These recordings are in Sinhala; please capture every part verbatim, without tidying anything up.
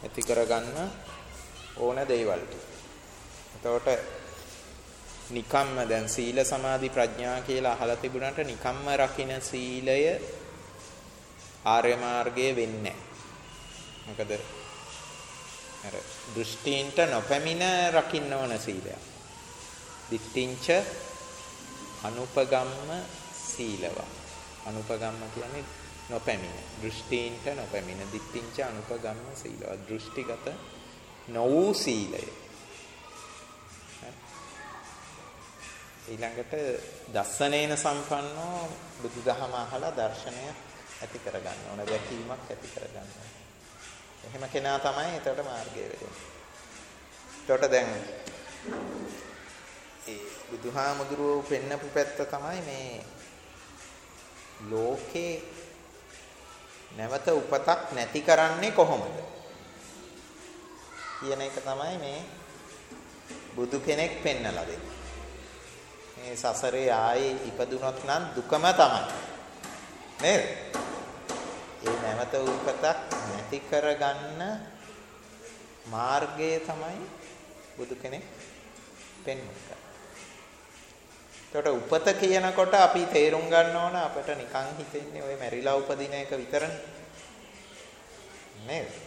ඇති කරගන්න ඕන දේවල් ටික. එතකොට නිකම්ම දැන් සීල සමාධි ප්‍රඥා කියලා අහලා තිබුණාට නිකම්ම රකින්න සීලය ආර්ය මාර්ගයේ වෙන්නේ නැහැ. මොකද අර දෘෂ්ටීන්ට නොපැමිණ රකින්න ඕන සීලය. දිට්ඨිංච අනුපගම්ම සීලවා. අනුපගම්ම කියන්නේ නොපැමිණ. දෘෂ්ටීන්ට නොපැමිණ. දිට්ඨිංච අනුපගම්ම සීලවා. දෘෂ්ටිගත නොවූ සීලය. ඊළඟට දස්සනේන සම්පන්නෝ බුදුදහම අහලා දර්ශනය ඇති කරගන්න ඕන. දැකීමක් ඇති කරගන්න ඕන. එහෙම කෙනා තමයි එතකොට මාර්ගය වෙන්නේ. එතකොට දැන් ඒ බුදුහාමුදුරුවෝ පෙන්නපු පැත්ත තමයි මේ ලෝකේ නැවත උපතක් නැති කරන්නේ කොහොමද කියන එක තමයි මේ බුදු කෙනෙක් පෙන්නලා දෙන්නේ. මේ සසරේ ආයේ ඉපදුනොත් නම් දුකම තමයි. නේද? ඒ නැවත උපතක් නැති කරගන්න මාර්ගය තමයි බුදු කෙනෙක් පෙන්වන්නේ. ඒකට උපත කියනකොට අපි තේරුම් ගන්න ඕන අපිට නිකන් හිතෙන්නේ ඔය මැරිලා උපදින එක විතරනේ. නේද?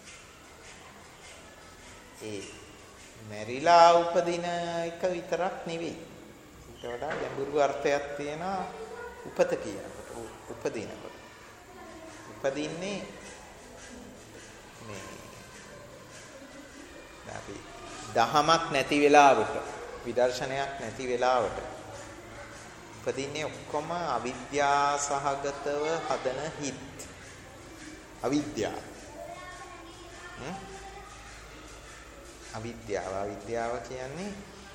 ඒ මැරිලා උපදින එක විතරක් නෙවෙයි. ඊට වඩා ගැඹුරු අර්ථයක් තියෙනවා උපත කියනකොට. උපදිනකොට. උපදින්නේ මේ අපි දහමක් නැති වෙලාවට විදර්ශනයක් නැති වෙලාවට උපදින්නේ ඔක්කොම අවිද්‍යා සහගතව හදන හිත්. අවිද්‍යාව. හ්ම්? අවිද්‍යාව. අවිද්‍යාව කියන්නේ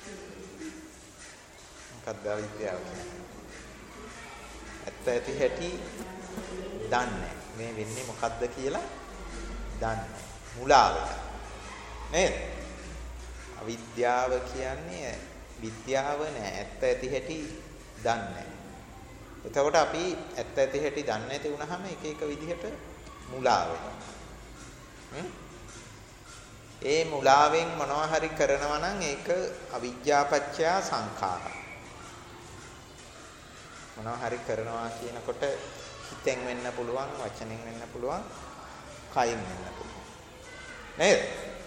මොකක්ද අවිද්‍යාව කියන්නේ? ඇත්ත ඇති හැටි දන්නේ. මේ වෙන්නේ මොකද්ද කියලා දන්නේ. මුලාව. නේද? අවිද්‍යාව කියන්නේ විද්‍යාව නෑ. ඇත්ත ඇති හැටි දන්නේ. එතකොට අපි ඇත්ත ඇති හැටි දන්නේ නැති වුනහම එක එක විදිහට මුලා වෙනවා. ඒ මුලාවෙන් මොනවා හරි කරනවා නම් ඒක අවිජ්ජාපච්චය සංඛාර. මොනවා හරි කරනවා කියනකොට හිතෙන් වෙන්න පුළුවන්, වචනෙන් වෙන්න පුළුවන්, කයින් වෙන්න පුළුවන්. නේද?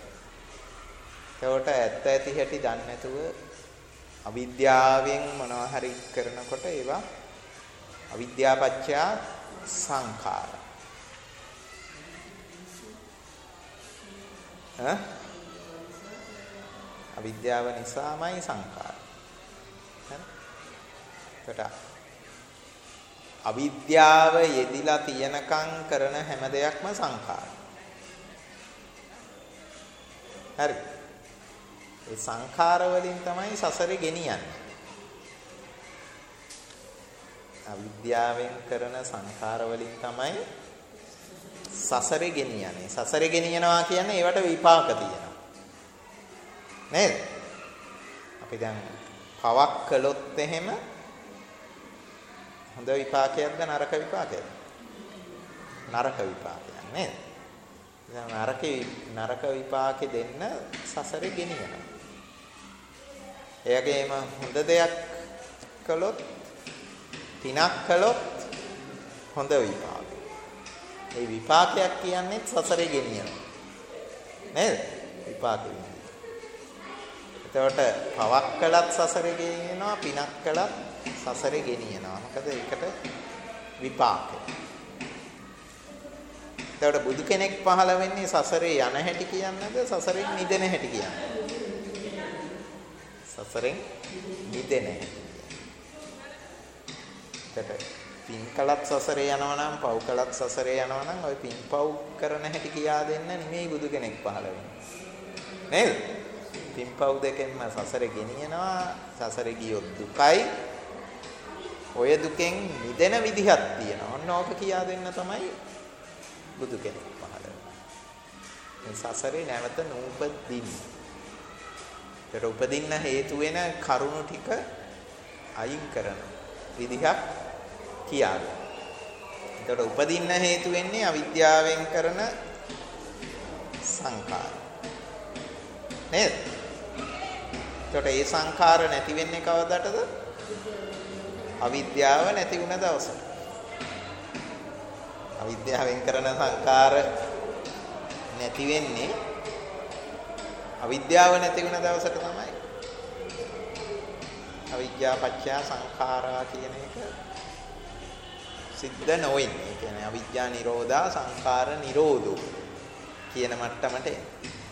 ඒකට ඇත්ත ඇති හැටි දන්නේ නැතුව අවිද්‍යාවෙන් මොනවා හරි කරනකොට ඒවා අවිද්‍යාපච්චය සංඛාර. ඈ අවිද්‍යාව නිසාමයි සංඛාර. හරි? අවිද්‍යාව යෙදිලා තියනකම් කරන හැම දෙයක්ම සංඛාර. හරි. ඒ සංඛාර වලින් තමයි සසරේ ගෙනියන්නේ. අවිද්‍යාවෙන් කරන සංඛාර වලින් තමයි සසරේ ගෙනියන්නේ. සසරේ ගෙනියනවා කියන්නේ ඒවට විපාක තියෙනවා. නේද? අපි දැන් පවක් කළොත් එහෙම හොඳ විපාකයක්ද නරක විපාකයක්ද? නරක විපාකයක් නේද? දැන් නරකේ නරක විපාකෙ දෙන්න සසරේ ගෙනියනවා. එයාගේම හොඳ දෙයක් කළොත් පිනක් කළොත් හොඳ විපාක. ඒ විපාකයක් කියන්නේ සසරේ ගෙනියනවා. නේද? විපාක වෙන්නේ. එතකොට පවක් කළත් සසරේ ගෙනියනවා, පිනක් කළත් සසරේ ගෙනියනවා. මොකද ඒකට විපාකය. එතකොට බුදු කෙනෙක් පහළ වෙන්නේ සසරේ යන හැටි කියන්නේද සසරෙන් මිදෙන හැටි කියන්නේ? සසරෙන් මිදෙන හැටි. එතකොට පින් කළත් සසරේ යනවා නම් පව් කළත් සසරේ යනවා නම් ওই පින් පව් කරන හැටි කියා දෙන්න නෙමෙයි බුදු කෙනෙක් පහළ වෙන්නේ. නේද? පින් පව් දෙකෙන්ම සසරේ ගෙනියනවා. සසරේ ගියොත් දුකයි. ඔය දුකෙන් මිදෙන විදිහක් තියෙනවා. ඔන්න ඕක කියා දෙන්න තමයි බුදු කෙනෙක් පහළ වෙන්නේ. මේ සසරේ නැවත නූපදින්න. ඒකට උපදින්න හේතු වෙන කරුණු ටික අයින් කරන විදිහක් කියා දෙනවා. ඒකට උපදින්න හේතු වෙන්නේ අවිද්‍යාවෙන් කරන සංඛාර. නේද? එතකොට ඒ සංඛාර නැති වෙන්නේ කවදටද? අවිද්‍යාව නැති වුණ දවසට. අවිද්‍යාවෙන් කරන සංඛාර නැති වෙන්නේ අවිද්‍යාව නැති වුණ දවසට තමයි. අවිද්‍යා පත්‍ය සංඛාරා කියන එක සිද්ධ නොවෙන්නේ. ඒ කියන්නේ අවිද්‍යා නිරෝධා සංඛාර නිරෝධෝ කියන මට්ටමට එන්නේ.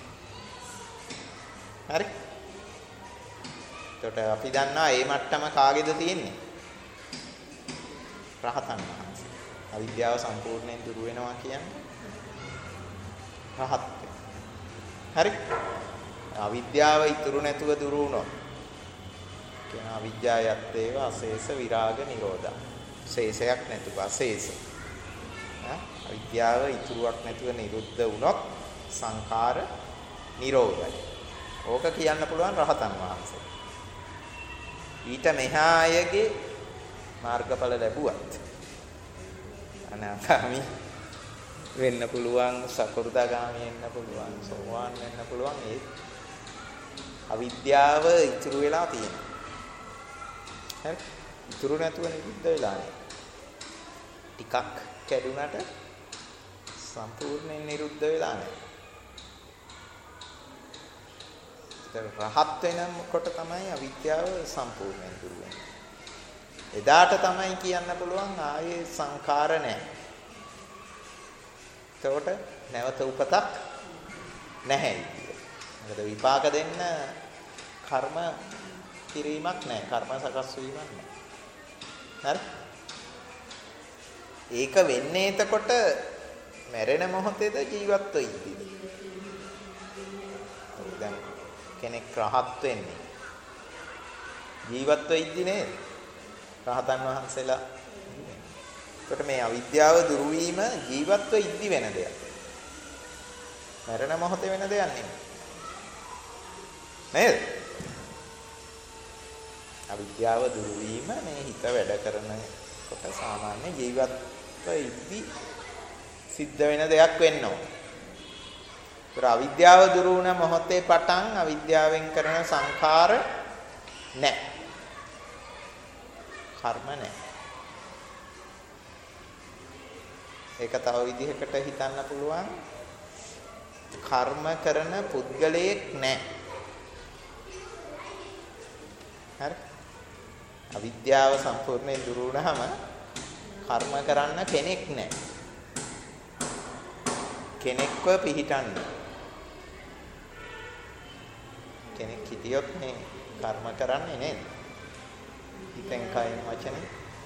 හරි? එතකොට අපි දන්නවා මේ මට්ටම කාගේද තියෙන්නේ? රහතන් වහන්සේ. අවිද්‍යාව සම්පූර්ණයෙන් දුරු වෙනවා කියන්නේ රහත්. හරි? අවිද්‍යාව ඉතුරු නැතුව දුරු වුණොත් කියන අවිද්‍යාවත් ඒව අශේෂ විරාග නිරෝධා. ශේෂයක් නැතුව අශේෂ. අවිද්‍යාව ඉතුරුවක් නැතුව නිරුද්ධ වුණොත් සංඛාර නිරෝධයි. ඕක කියන්න පුළුවන් රහතන් වහන්සේ. ඊට මෙහා අයගේ මාර්ගඵල ලැබුවත් අනාගාමි වෙන්න පුළුවන්, සකෘදාගාමි වෙන්න පුළුවන්, සෝවාන් වෙන්න පුළුවන්. ඒ අවිද්‍යාව ඉතුරු වෙලා තියෙනවා. හරි? ඉතුරු නැතුව නිරුද්ධ වෙලා නැහැ. ටිකක් කැඩුනට සම්පූර්ණයෙන් නිරුද්ධ වෙලා නැහැ. රහත් වෙනකොට තමයි අවිද්‍යාව සම්පූර්ණයෙන් දුරු වෙන්නේ. එදාට තමයි කියන්න පුළුවන් ආයේ සංඛාර නැහැ. එතකොට නැවත උපතක් නැහැ කියලා. මොකද විපාක දෙන්න කර්ම කිරීමක් නැහැ. කර්ම සකස් වීමක් නැහැ. හරි? ඒක වෙන්නේ එතකොට මැරෙන මොහොතේද ජීවත් වෙයිද? දැන් කෙනෙක් රහත් වෙන්නේ ජීවත් වෙයිද නේද? රහතන් වහන්සේලා. එතකොට මේ අවිද්‍යාව දුරු වීම ජීවත් වෙයිද වෙන දෙයක්. මරණ මොහොතේ වෙන දෙයක් නෙමෙයි. නේද? අවිද්‍යාව දුරු වීම මේ හිත වැඩ කරනකොට සාමාන්‍ය ජීවත් වෙයිද සිද්ධ වෙන දෙයක් වෙන්න ඕන. ඒතර අවිද්‍යාව දුරු වුණ මොහොතේ පටන් අවිද්‍යාවෙන් කරන සංඛාර නැහැ. කර්ම නැහැ. ඒක තව විදිහකට හිතන්න පුළුවන්. කර්ම කරන පුද්ගලයෙක් නැහැ. හරි? අවිද්‍යාව සම්පූර්ණයෙන් දුරු වුණාම කර්ම කරන්න කෙනෙක් නැහැ. කෙනෙක්ව පිහිටන්න. කෙනෙක් හිටියොත් මේ කර්ම කරන්නේ නේද? හිතෙන් කයින් වචනේ.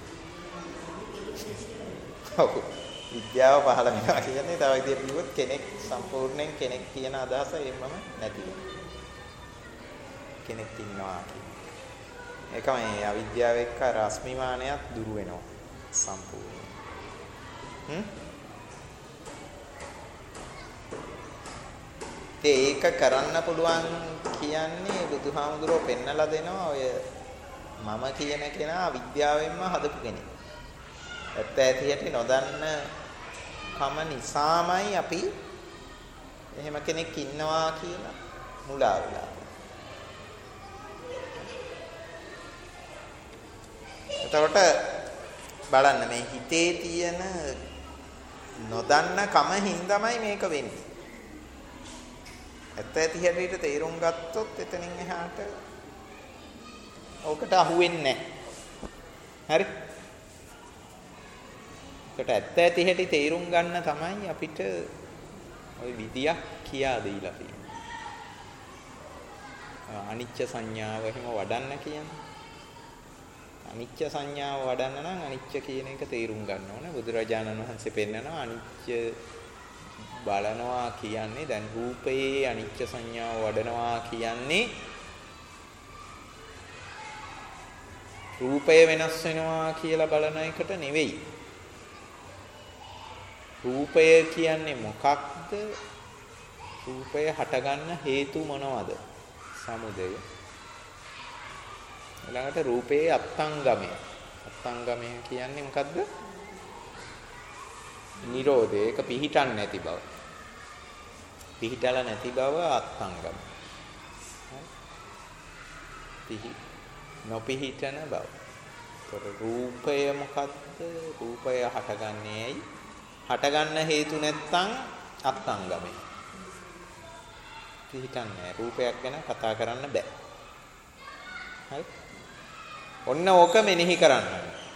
ඔව්. විද්‍යාව පහළ වෙනවා කියන්නේ තව විදිහට කිව්වොත් කෙනෙක් සම්පූර්ණයෙන් කෙනෙක් කියන අදහස එන්නම නැති වෙනවා. කෙනෙක් ඉන්නවා කියන්නේ. ඒක මේ අවිද්‍යාව එක්ක රශ්මිමානයක් දුරු වෙනවා සම්පූර්ණයෙන්. හ්ම්? ඒක කරන්න පුළුවන් කියන්නේ බුදුහාමුදුරුවෝ පෙන්නලා දෙනවා ඔය මම කියන කෙනා විද්‍යාවෙන්ම හදපු කෙනෙක්. ඇත්ත ඇති හැටි නොදන්න කම නිසාමයි අපි එහෙම කෙනෙක් ඉන්නවා කියලා මුලා වෙලා. එතකොට බලන්න මේ හිතේ තියෙන නොදන්න කම හින්දාමයි මේක වෙන්නේ. ඇත්ත ඇති හැටියට තේරුම් ගත්තොත් එතනින් එහාට ඔකට අහු වෙන්නේ නැහැ. හරි? ඒකට ඇත්ත ඇති හැටි තේරුම් ගන්න තමයි අපිට ওই විදියක් කියා දීලා තියෙන්නේ. අනිච්ච සංඥාව එහෙම වඩන්න කියන්නේ. අනිච්ච සංඥාව වඩන්න නම් අනිච්ච කියන එක තේරුම් ගන්න ඕනේ. බුදුරජාණන් වහන්සේ පෙන්නනවා අනිච්ච බලනවා කියන්නේ දැන් රූපයේ අනිච්ච සංඥාව වඩනවා කියන්නේ රූපය වෙනස් වෙනවා කියලා බලන එකට නෙවෙයි. රූපය කියන්නේ මොකක්ද? රූපය හටගන්න හේතු මොනවද? සමුදය. ඊළඟට රූපයේ අත්ංගමය. අත්ංගමය කියන්නේ මොකද්ද? නිරෝධය. ඒක පිහිටන්නේ නැති බව. පිහිටලා නැති බව අත්ංගම. පිහි නොපිහිටන බව. ඒතර රූපය මොකද්ද? රූපය හටගන්නේ ඇයි? හටගන්න හේතු නැත්තම් අත්ංගමයි. පිහිටන්නේ රූපයක් ගැන කතා කරන්න බෑ. හරි? ඔන්න ඕක මෙනෙහි කරන්න.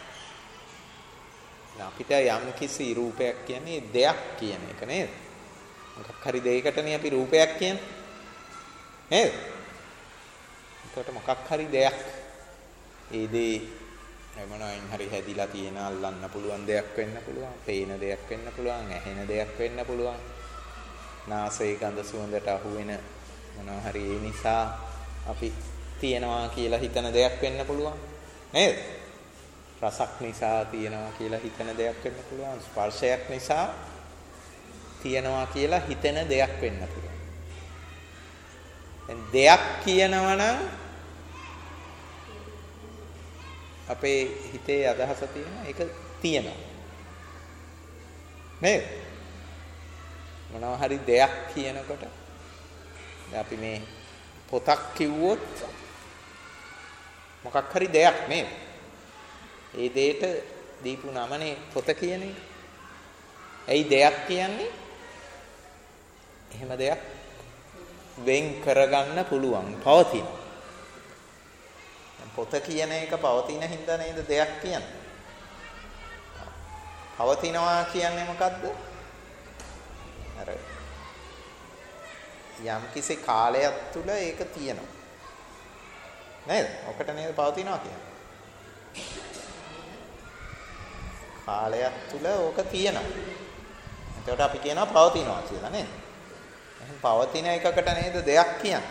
අපිට යම් කිසි රූපයක් කියන්නේ දෙයක් කියන එක නේද? මොකක් හරි දෙයකටනේ අපි රූපයක් කියන්නේ. නේද? එතකොට මොකක් හරි දෙයක්. ඒ දේ මොනවායින් හරි හැදිලා තියෙන අල්ලන්න පුළුවන් දෙයක් වෙන්න පුළුවන්, පේන දෙයක් වෙන්න පුළුවන්, ඇහෙන දෙයක් වෙන්න පුළුවන්. නාසයේ ගඳ සුවඳට අහු වෙන මොනවා හරි ඒ නිසා අපි තියනවා කියලා හිතන දෙයක් වෙන්න පුළුවන්. නේද? රසක් නිසා තියනවා කියලා හිතන දෙයක් වෙන්න පුළුවන්. ස්පර්ශයක් නිසා තියනවා කියලා හිතෙන දෙයක් වෙන්න පුළුවන්. දැන් දෙයක් කියනවා නම් අපේ හිතේ අදහස තියෙනවා ඒක තියෙනවා. නේද? මොනවා හරි දෙයක් කියනකොට දැන් අපි මේ පොතක් කිව්වොත් මොකක් හරි දෙයක් නේද? ඒ දෙයට දීපු නමනේ පොත කියන එක. ඇයි දෙයක් කියන්නේ? එහෙම දෙයක් වෙන් කරගන්න පුළුවන්, පවතින. පොත කියන එක පවතින හින්දා නේද දෙයක් කියන්නේ. පවතිනවා කියන්නේ මොකද්ද? අර යම් කිසි කාලයක් තුල ඒක තියෙනවා. නේද? ඔකට නේද පවතිනවා කියන්නේ. කාලයක් තුල ඕක තියෙනවා. එතකොට අපි කියනවා පවතිනවා කියලා නේද? එහෙනම් පවතින එකකට නේද දෙයක් කියන්නේ.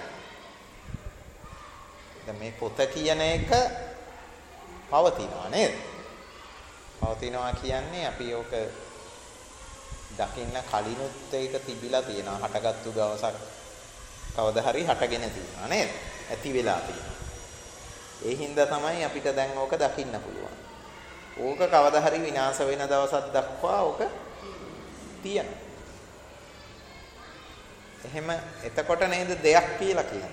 දැන් මේ පොත කියන එක පවතිනවා නේද? පවතිනවා කියන්නේ අපි ඕක දකින්න කලිනුත් ඒක තිබිලා තියෙනවා. හටගත්තු දවසක් කවදා හරි හටගෙන තියෙනවා නේද? ඇති වෙලා තියෙනවා. ඒ හින්දා තමයි අපිට දැන් ඕක දකින්න පුළුවන්. ඕක කවදා හරි විනාශ වෙන දවසක් දක්වා ඕක තියෙනවා. එහෙම එතකොට නේද දෙයක් කියලා කියන්නේ.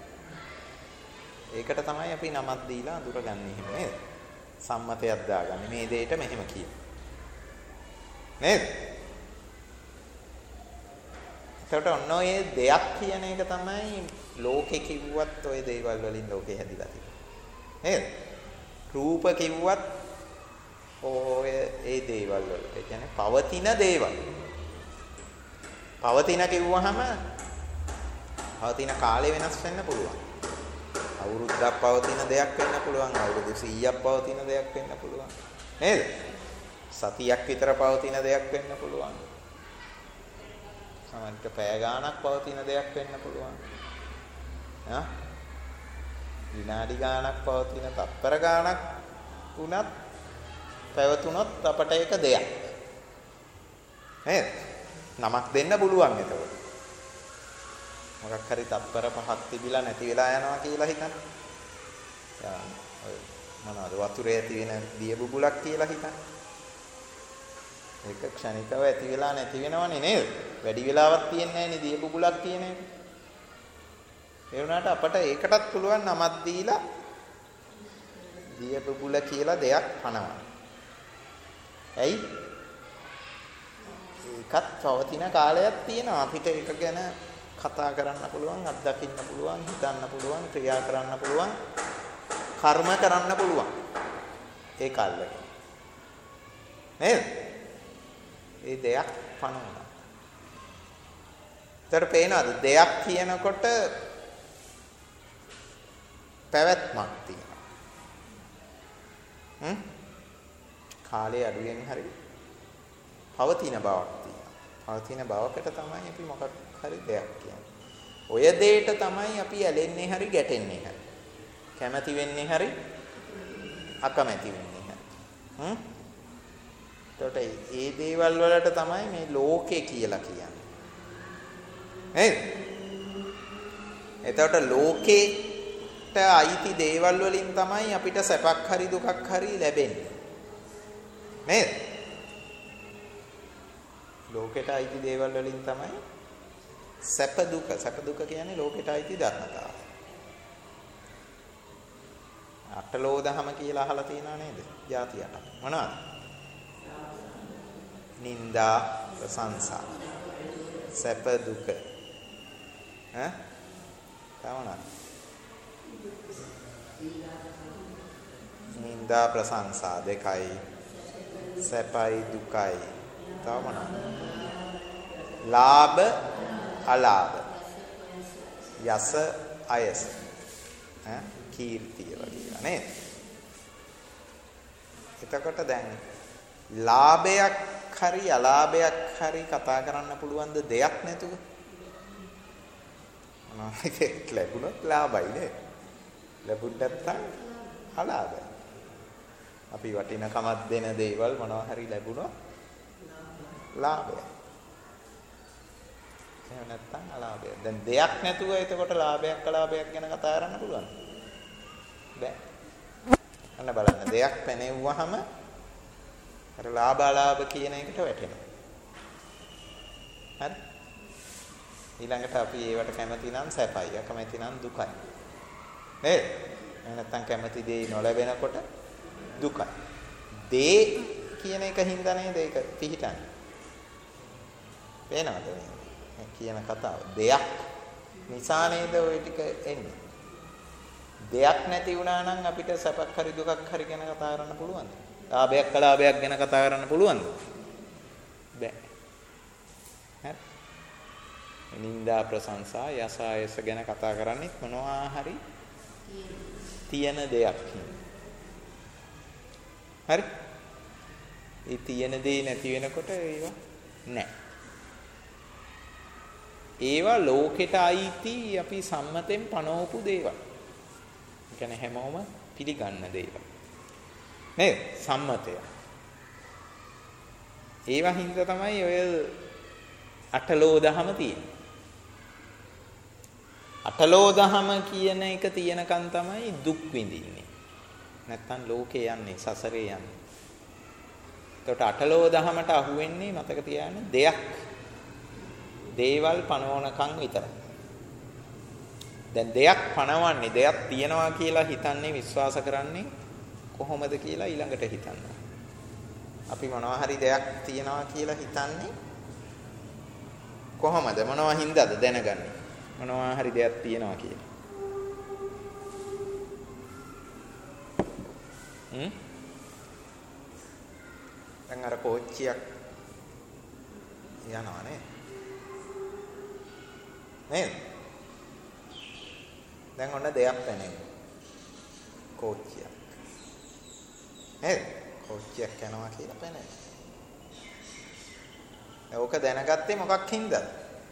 ඒකට තමයි අපි නමක් දීලා අඳුරගන්නේ එහෙම නේද? සම්මතයක් දාගන්නේ මේ දෙයට මෙහෙම කියන. නේද? එතකොට ඔන්න ඔය දෙයක් කියන එක තමයි ලෝකෙ කිව්වත් ඔය දේවල් වලින් ලෝකෙ හැදිලා තියෙන්නේ. නේද? රූප කිව්වත් ඔය ඒ දේවල් වලට. ඒ කියන්නේ පවතින දේවල්. පවතින කිව්වහම පවතින කාලය වෙනස් වෙන්න පුළුවන්. අවුරුද්දක් පවතින දෙයක් වෙන්න පුළුවන්. අවුරුදු සීයක් පවතින දෙයක් වෙන්න පුළුවන්. නේද? සතියක් විතර පවතින දෙයක් වෙන්න පුළුවන්. සමහරවිට පැය ගාණක් පවතින දෙයක් වෙන්න පුළුවන්. හා? විනාඩි ගාණක් පවතින තත්පර ගාණක් වුණත් පැවතුනොත් අපට ඒක දෙයක්. නේද? නමක් දෙන්න පුළුවන් එතකොට. මොකක් හරි තත්පර පහක් තිබිලා නැති වෙලා යනවා කියලා හිතන්න. යා ඔය මොනවාද වතුරේ ඇති වෙන දිය බුබුලක් කියලා හිතන්න. ඒක ක්ෂණිකව ඇති වෙලා නැති වෙනවනේ නේද? වැඩි වෙලාවක් තියෙන්නේ නැහැ නේ දිය බුබුලක් තියෙන එක. ඒ වුණාට අපට ඒකටත් පුළුවන් නමක් දීලා දිය බුබුල කියලා දෙයක් පනවන්න. ඇයි? ඒකත් පවතින කාලයක් තියෙනවා. අපිට ඒක ගැන කතා කරන්න පුළුවන්, අත්දකින්න පුළුවන්, හිතන්න පුළුවන්, ක්‍රියා කරන්න පුළුවන්, කර්ම කරන්න පුළුවන්. ඒ කාලෙක. නේද? ඒ දෙයක් පනවනවා. ඒතර පේනවාද දෙයක් කියනකොට පැවැත්මක් තියෙනවා. හ්ම්? කාලය අඩුවෙන් හරි පවතින බවක් තියෙනවා. පවතින බවකට තමයි අපි මොකක් හරි දෙයක් කියන්නේ. ඔය දෙයට තමයි අපි ඇලෙන්නේ හරි ගැටෙන්නේ හරි. කැමති වෙන්නේ හරි අකමැති වෙන්නේ හරි. හ්ම්? එතකොට මේ දේවල් වලට තමයි මේ ලෝකේ කියලා කියන්නේ. නේද? එතකොට ලෝකේට අයිති දේවල් වලින් තමයි අපිට සැපක් හරි දුකක් හරි ලැබෙන්නේ. නේද? ලෝකෙට අයිති දේවල් වලින් තමයි සැප දුක සැප දුක කියන්නේ ලෝකෙට අයිති ධර්මතාව. අටලෝ දහම කියලා අහලා තියෙනා නේද? જાතියට. මොනවද? නිന്ദා ප්‍රශංසා සැප දුක ඈ තමන නිന്ദා ප්‍රශංසා දෙකයි සැපයි දුකයි තමන ලාභ අලාභ යස අයස ඈ කීර්තිය වගේ නේද? එතකොට දැන් ලාභයක් හරි අලාභයක් හරි කතා කරන්න පුළුවන් ද දෙයක් නැතුව? මොනවාද ලැබුණොත් ලාභයි නේද? ලැබුණ නැත්නම් අලාභයි. අපි වටිනකමක් දෙන දේවල් මොනවා හරි ලැබුණොත් ලාභයි. එහෙම නැත්නම් අලාභය. දැන් දෙයක් නැතුව එතකොට ලාභයක් අලාභයක් ගැන කතා කරන්න පුළුවන්. බෑ. අන්න බලන්න දෙයක් පැනෙව්වහම අර ලාභ අලාභ කියන එකට වැටෙනවා. හරි? ඊළඟට අපි ඒවට කැමති නම් සැපයි, අකමැති නම් දුකයි. නේද? එහෙම නැත්නම් කැමති දේ නොලැබෙනකොට දුකයි. දේ කියන එක හින්දා නේද ඒක පිහිටන්නේ. පේනවද මේ කියන කතාව? දෙයක් නිසා නේද ওই ටික එන්නේ. දෙයක් නැති වුණා නම් අපිට සැපක් හරි දුකක් හරි ගැන කතා කරන්න පුළුවන්ද? ලාභයක් අලාභයක් ගැන කතා කරන්න පුළුවන්ද? බෑ. හරි. නිന്ദා ප්‍රශංසා යසායස ගැන කතා කරන්නේ මොනවා හරි තියෙන දෙයක්. හරි. ඒ තියෙන දේ නැති වෙනකොට ඒවා නැහැ. ඒවා ලෝකෙට අයිති අපි සම්මතෙන් පනවපු දේවල්. ඒ කියන්නේ හැමෝම පිළිගන්න දේවල්. නේද? සම්මතය. ඒවා හින්දා තමයි ඔය අටලෝ දහම තියෙන්නේ. අටලෝ දහම කියන එක තියෙනකන් තමයි දුක් විඳින්නේ. නැත්තම් ලෝකේ යන්නේ සසරේ යන්නේ. ඒකට අටලෝ දහමට අහු වෙන්නේ මතක තියාගන්න දෙයක්. දේවල් පනවනකන් විතරයි. දැන් දෙයක් පනවන්නේ දෙයක් තියනවා කියලා හිතන්නේ විශ්වාස කරන්නේ කොහොමද කියලා ඊළඟට හිතන්න. අපි මොනවා හරි දෙයක් තියනවා කියලා හිතන්නේ කොහොමද? මොනවා හින්දාද දැනගන්නේ? මොනවා හරි දෙයක් තියනවා කියලා. හ්ම්? දැන් අර කෝච්චියක් යනවා නේ. නේද? දැන් ඔන්න දෙයක් පැනෙන්නේ. කෝච්චියක්. නේද? කෝච්චියක් යනවා කියලා පැනෙන්නේ. ඕක දැනගත්තේ මොකක් හින්දාද?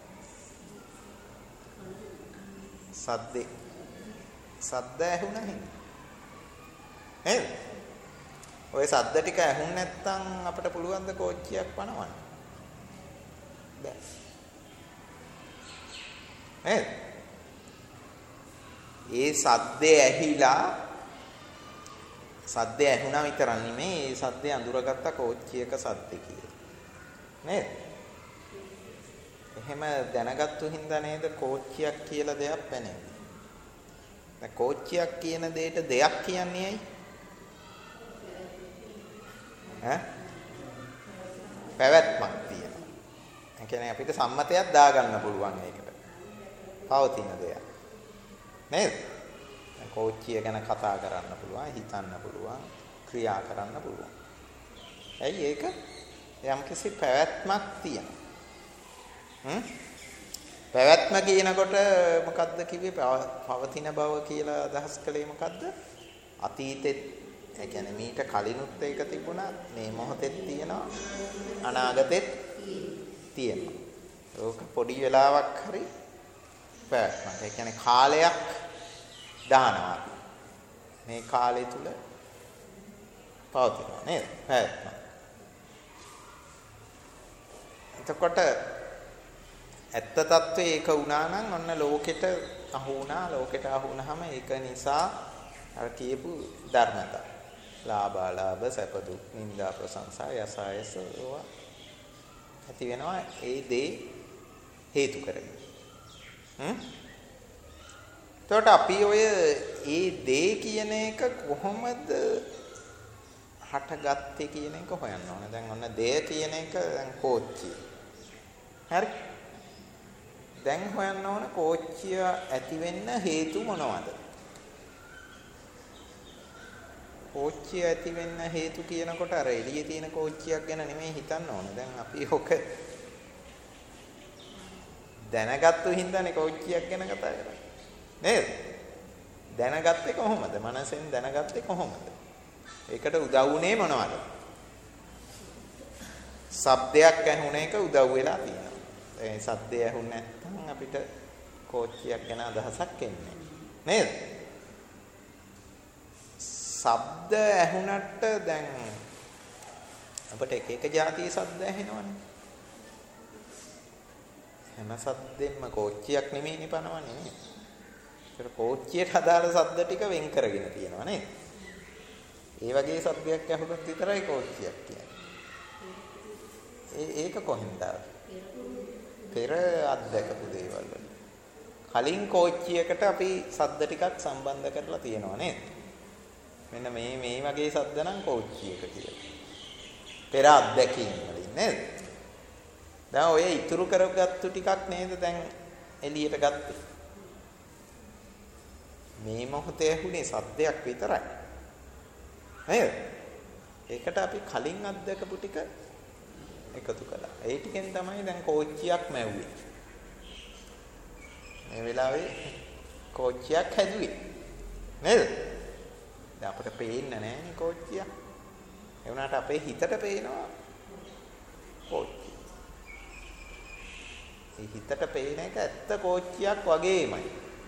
සද්දේ. සද්ද ඇහුණා හින්දා. නේද? ඔය සද්ද ටික ඇහුන් නැත්නම් අපිට පුළුවන් ද කෝච්චියක් පනවන්න? බෑ. නේද? ඒ සද්දේ ඇහිලා සද්දේ ඇහුණා විතර නෙමෙයි ඒ සද්දේ අඳුරගත්ත කෝච්චියක සද්ද කියලා. නේද? එහෙම දැනගත්තු හින්දා නේද කෝච්චියක් කියලා දෙයක් පැනෙන්නේ. දැන් කෝච්චියක් කියන දෙයට දෙයක් කියන්නේ ඇයි? ඈ? පැවැත්මක් තියෙනවා. ඒ කියන්නේ අපිට සම්මතයක් දාගන්න පුළුවන් ඒකට. පවතින දෙයක්. නේද? කෝච්චිය ගැන කතා කරන්න පුළුවන්, හිතන්න පුළුවන්, ක්‍රියා කරන්න පුළුවන්. ඇයි ඒක? යම්කිසි පැවැත්මක් තියෙනවා. හ්ම්? පැවැත්ම කියනකොට මොකද්ද කිව්වේ? පවතින බව කියලා අදහස් කළේ මොකද්ද? අතීතෙත් ඒ කියන්නේ මීට කලිනුත් ඒක තිබුණා, මේ මොහොතෙත් තියෙනවා, අනාගතෙත් තියෙනවා. ඕක පොඩි වෙලාවක් හරි පැවැත්මක්. ඒ කියන්නේ කාලයක් දානවා. මේ කාලය තුල පවතිනවා නේද? පැවැත්ම. එතකොට ඇත්ත తත්වයේ ඒක වුණා නම් ඔන්න ලෝකෙට අහු වුණා. ලෝකෙට අහු වුණාම ඒක නිසා අර කියපු ධර්මතා. ලාභාලාභ සැප දුක් නිന്ദා ප්‍රශංසා යසායස ඒවා ඇති වෙනවා ඒ දේ හේතු කරගෙන. හ්ම්? එතකොට අපි ඔය ඒ දේ කියන එක කොහොමද හටගත්තේ කියන එක හොයන්න ඕන. දැන් ඔන්න දේ කියන එක දැන් කෝච්චිය. හරි? දැන් හොයන්න ඕන කෝච්චිය ඇති වෙන්න හේතු මොනවද? කෝච්චිය ඇති වෙන්න හේතු කියනකොට අර එළියේ තියෙන කෝච්චියක් ගැන නෙමෙයි හිතන්න ඕන. දැන් අපි ඔක දැනගත්තු හින්දානේ කෝච්චියක් ගැන කතා කරන්නේ. නේද? දැනගත්තේ කොහොමද? මනසෙන් දැනගත්තේ කොහොමද? ඒකට උදව් වුණේ මොනවද? ශබ්දයක් ඇහුණ එක උදව් වෙලා තියෙනවා. ඒ ශබ්දය ඇහුන්නේ නැත්නම් අපිට කෝච්චියක් ගැන අදහසක් එන්නේ නේද? ශබ්ද ඇහුණට දැන් අපිට එක එක જાතියේ ශබ්ද ඇහෙනවනේ. හැම ශබ්දෙන්ම කෝච්චියක් නෙමෙයිනේ පනවන්නේ නේද? ඒක කෝච්චියට අදාළ ශබ්ද ටික වෙන් කරගෙන තියෙනවා නේද? ඒ වගේ ශබ්දයක් ඇහුනොත් විතරයි කෝච්චියක් කියන්නේ. ඒ ඒක කොහෙන්ද? පෙර අත්දකපු දේවල් වල. කලින් කෝච්චියකට අපි ශබ්ද ටිකක් සම්බන්ධ කරලා තියෙනවා නේද? මෙන්න මේ මේ වගේ ශබ්ද නම් කෝච්චියක කියලා. පෙර අත්දැකීම් වලින් නේද? දැන් ඔය ඉතුරු කරගත්තු ටිකක් නේද දැන් එළියට ගත්තේ. මේ මොහොතේ ඇහුනේ ශබ්දයක් විතරයි. නේද? ඒකට අපි කලින් අත්දකපු ටික එකතු කළා. ඒ ටිකෙන් තමයි දැන් කෝච්චියක් මැව්වේ. මේ වෙලාවේ කෝච්චියක් හැදුවේ. නේද? දැන් අපිට පේන්නේ නැහැනේ කෝච්චිය. ඒ වුණාට අපේ හිතට පේනවා කෝච්චිය. ඒ හිතට පේන එක ඇත්ත කෝච්චියක් වගේමයි.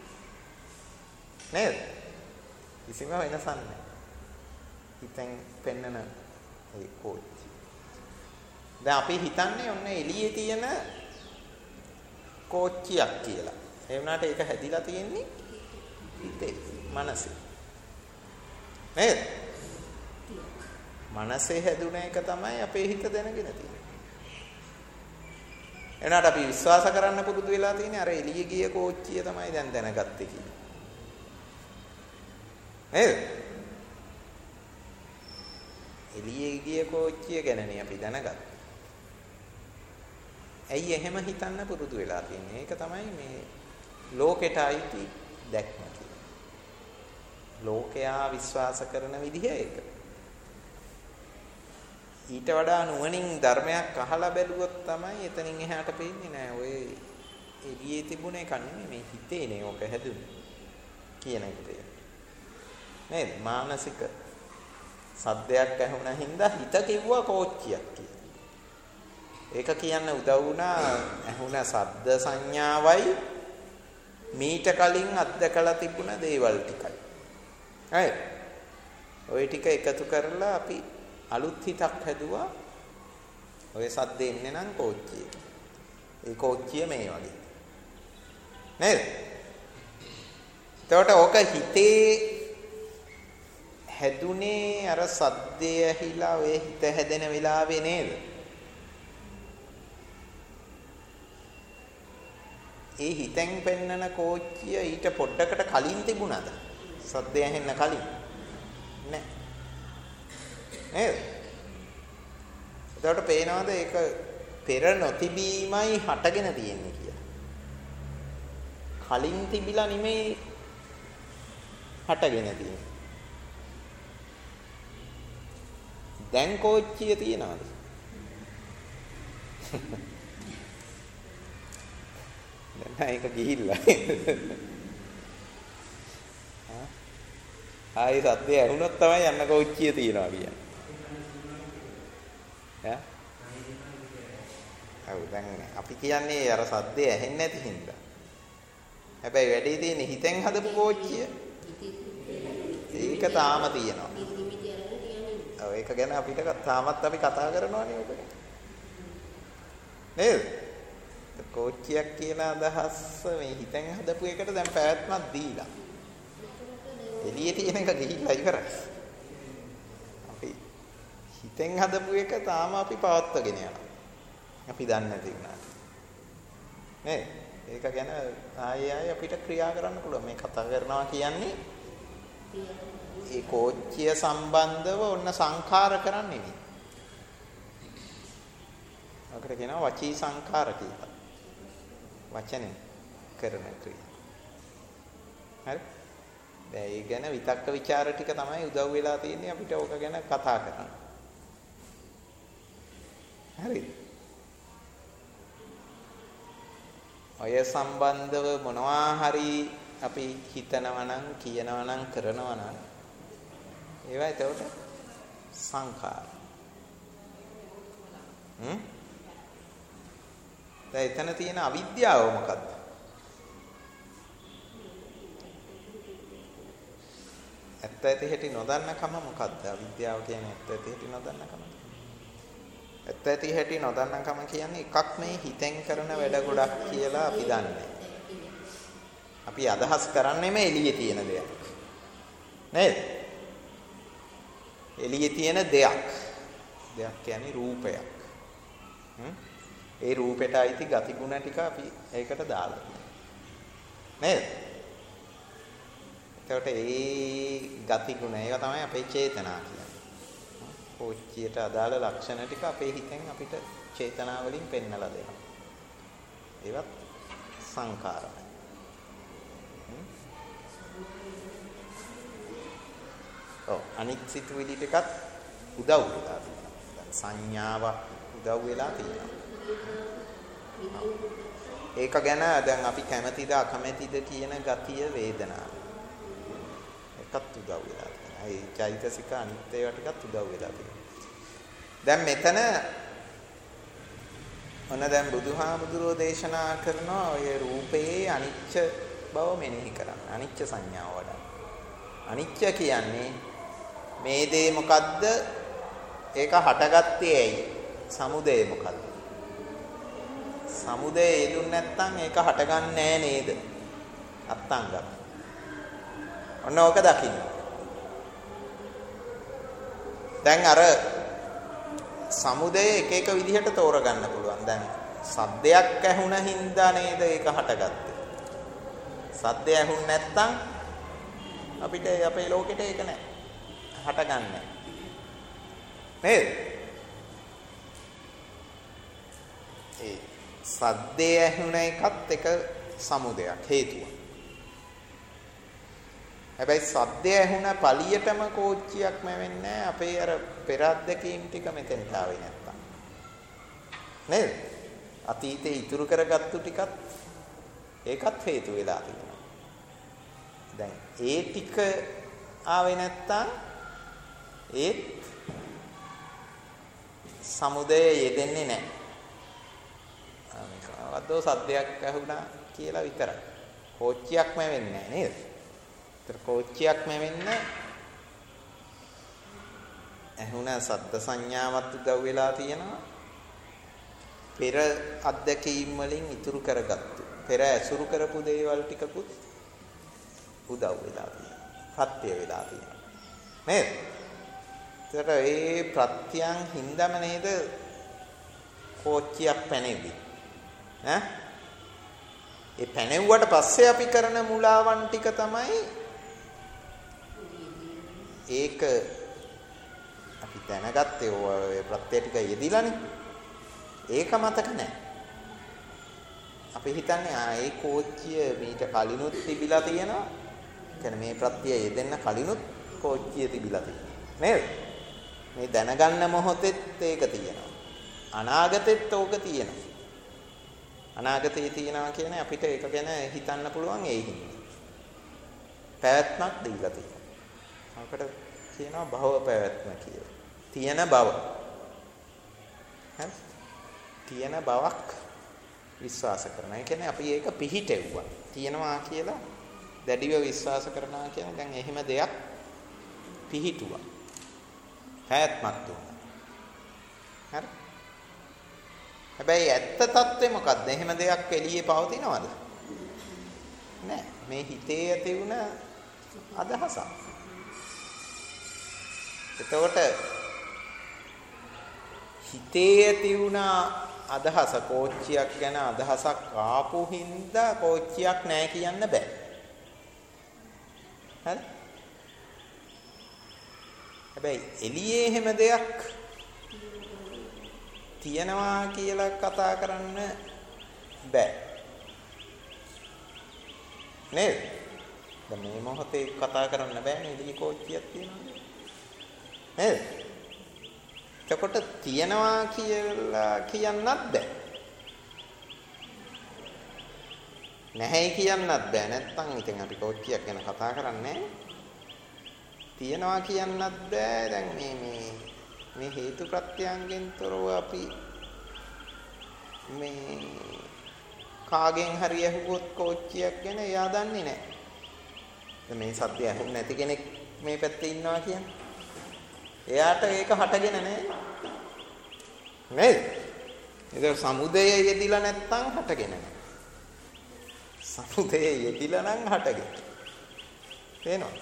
නේද? කිසිම වෙනසක් නැහැ. හිතෙන් පෙන්නන ඒ කෝච්චිය. දැන් අපි හිතන්නේ ඔන්න එළියේ තියෙන කෝච්චියක් කියලා. ඒ වුණාට ඒක හැදිලා තියෙන්නේ හිතේ, මනසේ. නේද? මනසේ හැදුන එක තමයි අපේ හිත දැනගෙන තියෙන්නේ. එනකට අපි විශ්වාස කරන්න පුරුදු වෙලා තියෙන්නේ අර එළියේ ගිය කෝච්චිය තමයි දැන් දැනගත්තේ කියලා. නේද? එළියේ ගිය කෝච්චිය ගැනනේ අපි දැනගත්තේ. ඇයි එහෙම හිතන්න පුරුදු වෙලා තියෙන්නේ? ඒක තමයි මේ ලෝකෙට අයිති දැක්ම කියන්නේ. ලෝකයා විශ්වාස කරන විදිහ ඒක. ඊට වඩා නුවණින් ධර්මයක් අහලා බැලුවොත් තමයි එතනින් එහාට පේන්නේ නෑ ඔය එළියේ තිබුණ එක නෙමෙයි මේ හිතේනේ ඕක හැදුනේ කියන එක තේරෙන්නේ. නේද? මානසික සද්දයක් ඇහුණ හින්දා හිත කිව්වා කෝච්චියක් කියලා. ඒක කියන්න උදව් වුණා ඇහුණ සද්ද සංඥාවයි මීට කලින් අත්දකලා තිබුණ දේවල් ටිකයි. හරි. ওই ටික එකතු කරලා අපි අලුත් හිතක් හැදුවා. ඔය සද්ද එන්නේ නම් කෝච්චිය. ඒ කෝච්චිය මේ වගේ. නේද? එතකොට ඕක හිතේ හැදුනේ අර සද්දය ඇහිලා ඔය හිත හැදෙන වෙලාවේ නේද? ඒ හිතෙන් පෙන්නන කෝච්චිය ඊට පොඩ්ඩකට කලින් තිබුණාද? සද්දය ඇහෙන්න කලින්. නෑ. නේද? එතකොට පේනවාද ඒක පෙර නොතිබීමයි හටගෙන තියෙන්නේ කියලා. කලින් තිබිලා නෙමෙයි හටගෙන තියෙන්නේ. දැන් කෝච්චිය තියනවාද? දැන් ඒක ගිහිල්ලා. ආයි සද්දේ ඇහුනොත් තමයි යන්න කෝච්චිය තියනවා කියන්නේ. ඈ? ඔව් දැන් අපි කියන්නේ අර සද්දේ ඇහෙන්නේ නැති හින්දා. හැබැයි වැඩේ තියෙන්නේ හිතෙන් හදපු කෝච්චිය. ඒක තාම තියෙනවා. ඔව් ඒක ගැන අපිට තාමත් අපි කතා කරනවානේ ඔක. නේද? කෝච්චියක් කියන අදහස මේ හිතෙන් හදපු එකට දැන් පැවැත්මක් දීලා. එළියේ තියෙන එක ගිහිල්ලා ඉවරයි. අපි හිතෙන් හදපු එක තාම අපි පවත්වාගෙන යනවා. අපි දන්නේ නැති වුණා. නේද? ඒක ගැන ආයෙ ආයෙ අපිට ක්‍රියා කරන්න පුළුවන්. මේ කතා කරනවා කියන්නේ ඒ කෝච්චිය සම්බන්ධව ඔන්න සංඛාර කරන්නේ නේ. අපිට කියනවා වචී සංඛාර කියලා. වචනේ කරන ක්‍රියා. හරි? දැන් ඒ ගැන විතක්ක ਵਿਚාර ටික තමයි උදව් වෙලා තියෙන්නේ අපිට ඕක ගැන කතා කරන්න. හරි. ඔය සම්බන්ධව මොනවා හරි අපි හිතනවා නම් කියනවා නම් කරනවා නම් ඒවා එතකොට සංඛාර. හ්ම්? දැන් එතන තියෙන අවිද්‍යාව මොකද්ද? ඇත්ත ඇති හැටි නොදන්නකම මොකද්ද? අවිද්‍යාව කියන්නේ ඇත්ත ඇති හැටි නොදන්නකම. ඇත්ත ඇති හැටි නොදන්නකම කියන්නේ එකක් මේ හිතෙන් කරන වැඩ ගොඩක් කියලා අපි දන්නේ. අපි අදහස් කරන්නේම එළියේ තියෙන දෙයක්. නේද? එළියේ තියෙන දෙයක්. දෙයක් කියන්නේ රූපයක්. හ්ම්? ඒ රූපෙට අයිති ගති ගුණ ටික අපි ඒකට දාලා. නේද? එතකොට ඒ ගති ගුණ ඒවා තමයි අපේ චේතනා කියන්නේ. කෝච්චියට අදාළ ලක්ෂණ ටික අපේ හිතෙන් අපිට චේතනා වලින් පෙන්වලා දෙනවා. ඒවත් සංඛාරයි. ඔව් අනිත් සිතුවිලි ටිකත් උදව් වෙලා තියෙනවා. සංඥාව උදව් වෙලා තියෙනවා. ඒක ගැන දැන් අපි කැමැතිද අකමැතිද කියන ගතිය වේදනාව. එකත් උදව් වෙලා තියෙනවා. ඒ චෛතසික අනිත් ඒවා ටිකත් උදව් වෙලා තියෙනවා. දැන් මෙතන ඔන්න දැන් බුදුහාමුදුරෝ දේශනා කරනවා ඔය රූපයේ අනිච්ච බව මෙනෙහි කරන්න. අනිච්ච සංඥාව වඩා. අනිච්ච කියන්නේ මේ දේ මොකද්ද? ඒක හටගත්තේ ඇයි? සමුදය මොකද්ද? සමුදය යෙදුන් නැත්නම් ඒක හටගන්නේ නෑ නේද? අත්තංගම. ඔන්න ඕක දකින්න. දැන් අර සමුදය එක එක විදිහට තෝරගන්න පුළුවන්. දැන් සද්දයක් ඇහුණ හින්දා නේද ඒක හටගත්තේ. සද්දය ඇහුන් නැත්නම් අපිට අපේ ලෝකෙට ඒක නෑ. හටගන්නේ. නේද? ඒ සද්දය ඇහුණ එකත් එක සමුදයක් හේතුවක්. හැබැයි සද්දය ඇහුණ පළියටම කෝච්චියක්ම වෙන්නේ අපේ අර පෙර අත්දැකීම් ටික මෙතෙන්ට ආවේ නැත්තම්. නේද? අතීතේ ඉතුරු කරගත්තු ටිකත් ඒකත් හේතු වෙලා තියෙනවා. දැන් ඒ ටික ආවේ නැත්තම් ඒත් සමුදය යෙදෙන්නේ නැහැ. අදෝ සද්දයක් ඇහුණා කියලා විතරයි. කෝච්චියක්ම වෙන්නේ නැහැ නේද? ඒතර කෝච්චියක්ම වෙන්න ඇහුණ සද්ද සංඥාවත් උදව් වෙලා තියෙනවා. පෙර අත්දැකීම් වලින් ඉතුරු කරගත්තු පෙර ඇසුරු කරපු දේවල් ටිකකුත් උදව් වෙලා තියෙනවා. ප්‍රත්‍ය වෙලා තියෙනවා. නේද? ඒතර ඒ ප්‍රත්‍යයන් හින්දාම නේද කෝච්චියක් පැනෙවි. ඈ ඒ පැනෙව්වට පස්සේ අපි කරන මුලාවන් ටික තමයි ඒක අපි දැනගත්තේ ඔය ප්‍රත්‍ය ටික යෙදිලානේ. ඒක මතක නැහැ. අපි හිතන්නේ ආ ඒ කෝච්චිය මීට කලිනුත් තිබිලා තියෙනවා. කියන්නේ මේ ප්‍රත්‍ය යෙදෙන්න කලිනුත් කෝච්චිය තිබිලා තියෙනවා. නේද? මේ දැනගන්න මොහොතෙත් ඒක තියෙනවා. අනාගතෙත් ඕක තියෙනවා. අනාගතයේ තියෙනවා කියන්නේ අපිට ඒක ගැන හිතන්න පුළුවන් ඒ හින්දා. පැවැත්මක් දීලා තියෙනවා. අපිට කියනවා භව පැවැත්ම කියලා. තියෙන බව. හරි? තියෙන බවක් විශ්වාස කරනවා. ඒ කියන්නේ අපි ඒක පිහිටෙව්වා. තියෙනවා කියලා දැඩිව විශ්වාස කරනවා කියන්නේ දැන් එහෙම දෙයක් පිහිටුවා. පැවැත්මක් දුන්නා. හරි? හැබැයි ඇත්ත తත්වෙ මොකද්ද? එහෙම දෙයක් එළියේ පවතිනවද? නෑ. මේ හිතේ ඇති වුණ අදහසක්. එතකොට හිතේ ඇති වුණ අදහස කෝච්චියක් ගැන අදහසක් ආපු හින්දා කෝච්චියක් නැහැ කියන්න බෑ. හරි? හැබැයි එළියේ හැම දෙයක් තියනවා කියලා කතා කරන්න බෑ. නේද? දැන් මේ මොහොතේ කතා කරන්න බෑනේ එළියේ කෝච්චියක් තියෙනවා. නේද? එතකොට තියනවා කියලා කියන්නත් බෑ. නැහැයි කියන්නත් බෑ. නැත්තම් ඉතින් අපි කෝච්චියක් ගැන කතා කරන්නේ තියනවා කියන්නත් බෑ. දැන් මේ මේ මේ හේතු ප්‍රත්‍යයන්ගෙන් තොරව අපි මේ කාගෙන් හරි ඇහුවොත් කෝච්චියක් ගැන එයා දන්නේ නැහැ. දැන් මේ සත්‍ය ඇහුන්නේ නැති කෙනෙක් මේ පැත්තේ ඉන්නවා කියන්නේ. එයාට ඒක හටගෙන නැහැ. නේද? ඒක සමුදය යෙදිලා නැත්තම් හටගෙන නැහැ. සමුදය යෙදිලා නම් හටගෙන. තේනවා?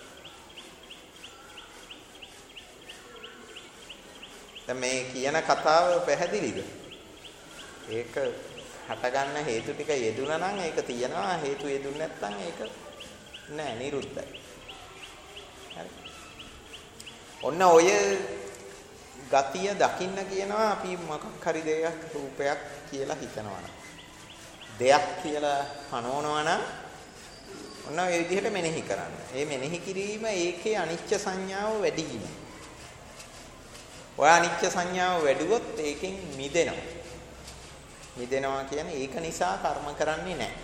දැන් මේ කියන කතාව පැහැදිලිද? ඒක හටගන්න හේතු ටික යෙදුණා නම් ඒක තියෙනවා. හේතු යෙදුන්නේ නැත්නම් ඒක නෑ, නිරුද්ධයි. හරි. ඔන්න ඔය ගතිය දකින්න කියනවා අපි මොකක් හරි දෙයක් රූපයක් කියලා හිතනවා නම්. දෙයක් කියලා හනවනවා නම් ඔන්න ඔය විදිහට මෙනෙහි කරන්න. මේ මෙනෙහි කිරීම ඒකේ අනිච්ච සංඥාව වැඩි වීම. ඔය අනිච්ච සංඥාව වැඩිවොත් ඒකෙන් මිදෙනවා. මිදෙනවා කියන්නේ ඒක නිසා කර්ම කරන්නේ නැහැ.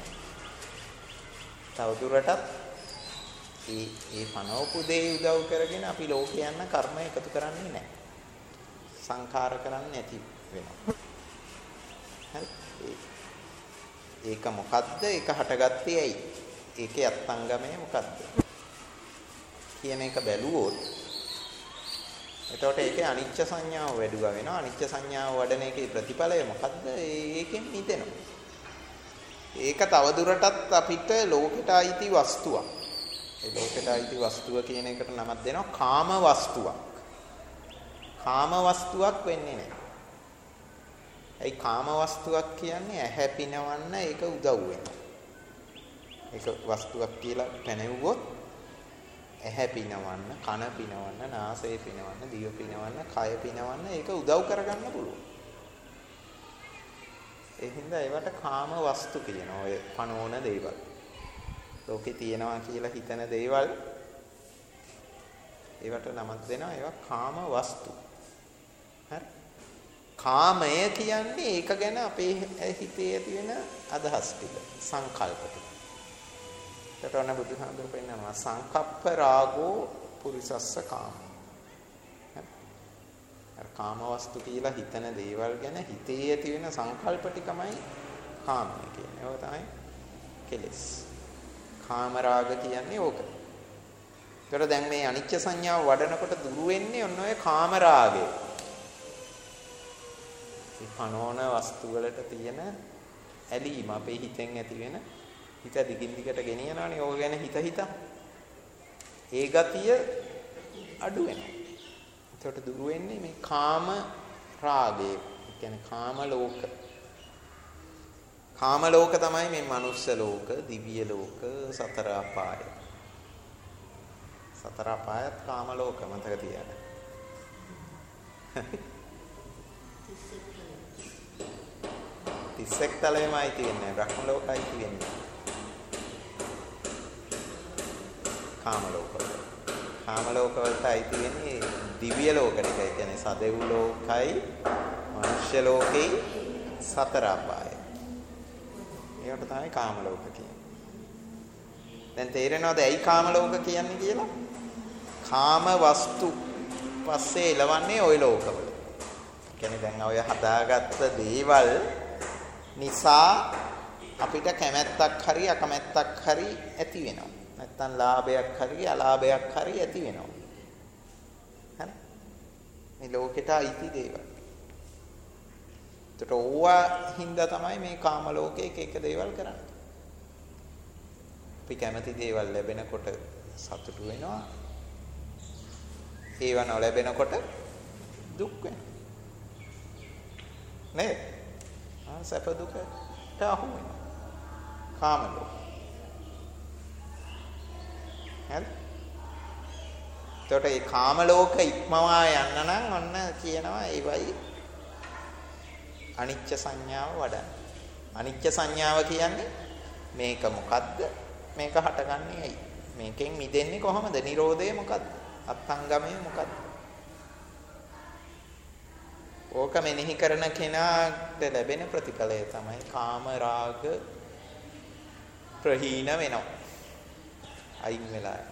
තවදුරටත් ඒ ඒ පනවපු දේ උදව් කරගෙන අපි ලෝකේ යන කර්ම එකතු කරන්නේ නැහැ. සංඛාර කරන්නේ නැති වෙනවා. හරි. ඒක මොකද්ද? ඒක හටගත්තේ ඇයි? ඒකේ අත්ංගමය මොකද්ද? කියන එක බැලුවොත් එතකොට ඒකේ අනිච්ච සංඥාව වැඩුවා වෙනවා. අනිච්ච සංඥාව වඩන එකේ ප්‍රතිඵලය මොකද්ද? ඒකෙන් මිදෙනවා. ඒක තවදුරටත් අපිට ලෝකෙට අයිති වස්තුවක්. ඒ ලෝකෙට අයිති වස්තුව කියන එකට නමක් දෙනවා කාම වස්තුවක්. කාම වස්තුවක් වෙන්නේ නැහැ. ඒ කාම වස්තුවක් කියන්නේ ඇහැ පිනවන්න ඒක උදව් වෙනවා. ඒක වස්තුවක් කියලා පැනෙවුවොත් ඇහැ පිනවන්න, කන පිනවන්න, නාසය පිනවන්න, දිව පිනවන්න, කය පිනවන්න ඒක උදව් කරගන්න පුළුවන්. ඒ හින්දා ඒවට කාම වස්තු කියනවා. ඔය පනෝන දේවල්. ලෝකේ තියෙනවා කියලා හිතන දේවල් ඒවට නමක් දෙනවා. ඒවා කාම වස්තු. හරි. කාමය කියන්නේ ඒක ගැන අපේ හිතේ ඇති වෙන අදහස් ටික, සංකල්ප ටික. ඒකට ඔන්න බුදුහාමුදුරු පෙන්නනවා සංකප්ප රාගෝ පුරිසස්ස කාම. අර කාම වස්තු කියලා හිතන දේවල් ගැන හිතේ ඇති වෙන සංකල්ප ටිකමයි කාමය කියන්නේ. ඒක තමයි කෙලෙස්. කාම රාග කියන්නේ ඕක. ඒතර දැන් මේ අනිච්ච සංඥාව වඩනකොට දුරු වෙන්නේ ඔන්න ඔය කාම රාගය. මේ පනෝන වස්තු වලට තියෙන ඇලීම අපේ හිතෙන් ඇති වෙන හිත දිගින් දිගට ගෙනියනවානේ. ඕක ගැන හිත හිත ඒ ගතිය අඩු වෙනවා. ඒකට දුරු වෙන්නේ මේ කාම රාගය. ඒ කියන්නේ කාම ලෝක. කාම ලෝක තමයි මේ මනුස්ස ලෝක, දිව්‍ය ලෝක, සතර අපාය. සතර අපායත් කාම ලෝක මතක තියාගන්න. තිස්සෙක් තලෙමයි තියෙන්නේ. බ්‍රහ්ම ලෝකයි තියෙන්නේ. කාම ලෝක. කාම ලෝක වලට අයිති වෙන්නේ දිව්‍ය ලෝක ටික. ඒ කියන්නේ සදෙව් ලෝකයි, මනුෂ්‍ය ලෝකේ, සතර අපාය. ඒකට තමයි කාම ලෝක කියන්නේ. දැන් තේරෙනවද ඇයි කාම ලෝක කියන්නේ කියලා? කාම වස්තු පස්සේ එළවන්නේ ওই ලෝකවල. කියන්නේ දැන් ඔය හදාගත්ත දේවල් නිසා අපිට කැමැත්තක් හරි අකමැත්තක් හරි ඇති වෙනවා. නැත්තම් ලාභයක් හරි අලාභයක් හරි ඇති වෙනවා. හරි? මේ ලෝකෙට අයිති දේවල්. ඒකට ඕවා හින්දා තමයි මේ කාම ලෝකේ එක එක දේවල් කරන්නේ. අපි කැමති දේවල් ලැබෙනකොට සතුටු වෙනවා. ඒව නොලැබෙනකොට දුක් වෙනවා. නේද? සැප දුකට අහු වෙනවා. කාම ලෝක. හරි? එතකොට මේ කාම ලෝක ඉක්මවා යන්න නම් ඔන්න කියනවා ඒවයි අනිච්ච සංඥාව වඩන්න. අනිච්ච සංඥාව කියන්නේ මේක මොකද්ද? මේක හටගන්නේ ඇයි? මේකෙන් මිදෙන්නේ කොහොමද? නිරෝධය මොකද්ද? අත්ංගමය මොකද්ද? ඕක මෙනෙහි කරන කෙනාට ලැබෙන ප්‍රතිඵලය තමයි කාම රාග ප්‍රහීන වෙනවා. අයින් වෙලා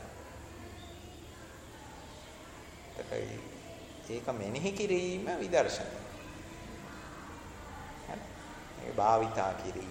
යනවා. ඒක මෙනෙහි කිරීම විදර්ශනය. හරි? ඒ භාවිතා කිරීම.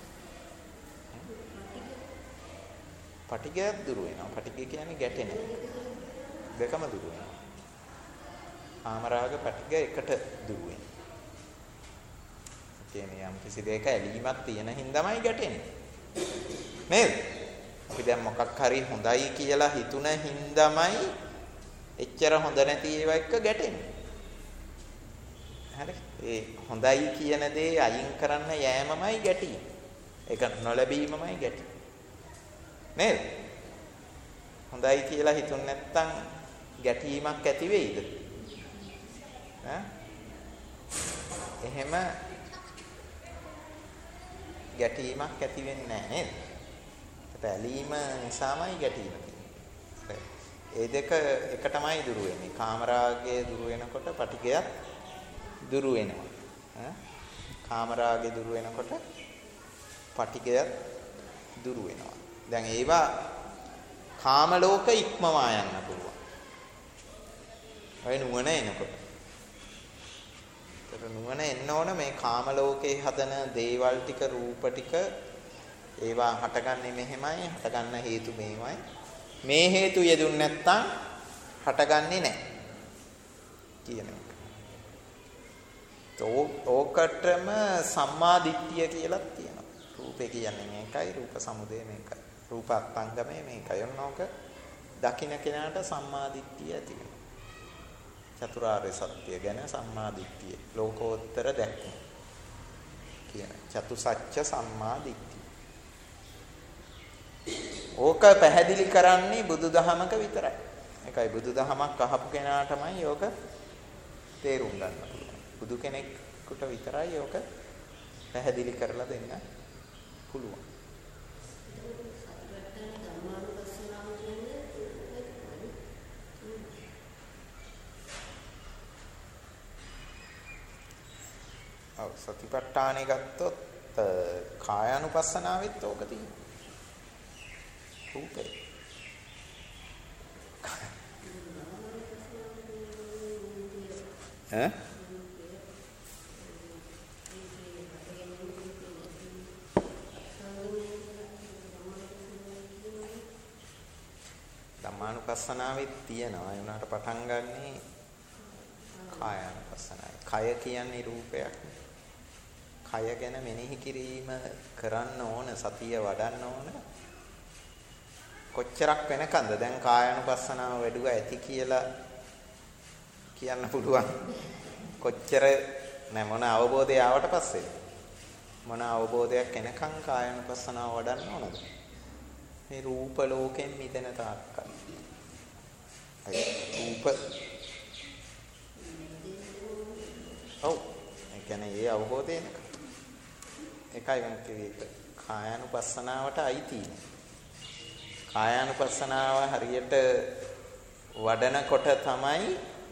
පටිගය දුර වෙනවා. පටිගය කියන්නේ ගැටෙන. දෙකම දුර වෙනවා. කාමරාග පටිගය එකට දුර වෙනවා. කියන්නේ යම් කිසි දෙයක ඇලීමක් තියෙන හින්දාමයි ගැටෙන්නේ. නේද? අපි දැන් මොකක් හරි හොඳයි කියලා හිතුන හින්දාමයි එච්චර හොඳ නැති ඒවා එක්ක ගැටෙන්නේ. හරි? ඒ හොඳයි කියන දේ අයින් කරන්න යෑමමයි ගැටීම. ඒක නොලැබීමමයි ගැටීම. නේද? හොඳයි කියලා හිතුන් නැත්තම් ගැටීමක් ඇති වෙයිද? ඈ? එහෙම ගැටීමක් ඇති වෙන්නේ නැහැ නේද? ඇලීම නිසාමයි ගැටීම තියෙන්නේ. ඒ දෙක එකටමයි දුර වෙන්නේ. කාමරාගය දුර වෙනකොට පටිගයත් දුර වෙනවා. ඈ? කාමරාගය දුර වෙනකොට පටිගයත් දුර වෙනවා. දැන් ඒවා කාම ලෝක ඉක්මවා යන්න පුළුවන්. ඔය නුවණ එනකොට. ඒතර නුවණ එන්න ඕන මේ කාම ලෝකේ හදන දේවල් ටික රූප ටික ඒවා හටගන්නේ මෙහෙමයි, හටගන්න හේතු මේවයි. මේ හේතු යෙදුන් නැත්තම් හටගන්නේ නැහැ කියන එක. ඕකටම සම්මා දිට්ඨිය කියලා තියෙනවා. රූපේ කියන්නේ මේකයි, රූප සමුදය මේකයි. රූප අත්ංගමේ මේකයි. ඔන්නෝක දකින්න කෙනාට සම්මා දිට්ඨිය ඇති වෙනවා. චතුරාර්ය සත්‍ය ගැන සම්මා දිට්ඨිය. ලෝකෝත්තර දැක්ම කියන චතුසත්‍ය සම්මා දිට්ඨිය. ඕක පැහැදිලි කරන්නේ බුදුදහමක විතරයි. ඒකයි බුදුදහමක් අහපු කෙනාටමයි ඕක තේරුම් ගන්න පුළුවන්. බුදු කෙනෙකුට විතරයි ඕක පැහැදිලි කරලා දෙන්න පුළුවන්. ඔව් සතිපට්ඨානෙ ගත්තොත් කායානුපස්සනාවෙත් ඕක තියෙනවා. රූපේ ඈ ධම්මානුපස්සනාවෙත් තියෙනවා. ඒ උනාට පටන් ගන්නේ කායානුපස්සනාවයි. කය කියන්නේ රූපයක්. කය ගැන මෙනෙහි කිරීම කරන්න ඕන, සතිය වඩන්න ඕන. කොච්චරක් වෙනකන්ද දැන් කායානුපස්සනාව වැඩුවා ඇති කියලා කියන්න පුළුවන්. කොච්චර නැ මොන අවබෝධය ආවට පස්සේ මොන අවබෝධයක් එනකන් කායානුපස්සනාව වඩන්න ඕනද? මේ රූප ලෝකෙන් මිදෙන තාක්කල්. අය රූප ඔව් ඒ කියන්නේ ඒ අවබෝධය එනකන්. ඒකයි මම කිව්වේ කායානුපස්සනාවට අයිති. කායානුපස්සනාව හරියට වඩනකොට තමයි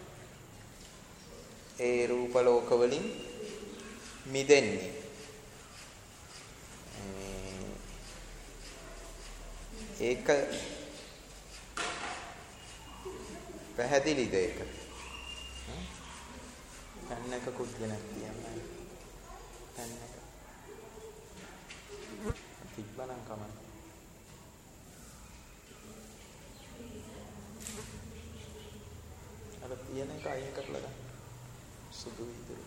ඒ රූප ලෝක වලින් මිදෙන්නේ. ඒක පැහැදිලිද ඒක? පන්නක කුද්දනක් තියන්නේ. පන්නක. තිබ්බනම් කමක්. අර තියෙන එක අයින් කරලා ගන්න. සුදු විදුලි.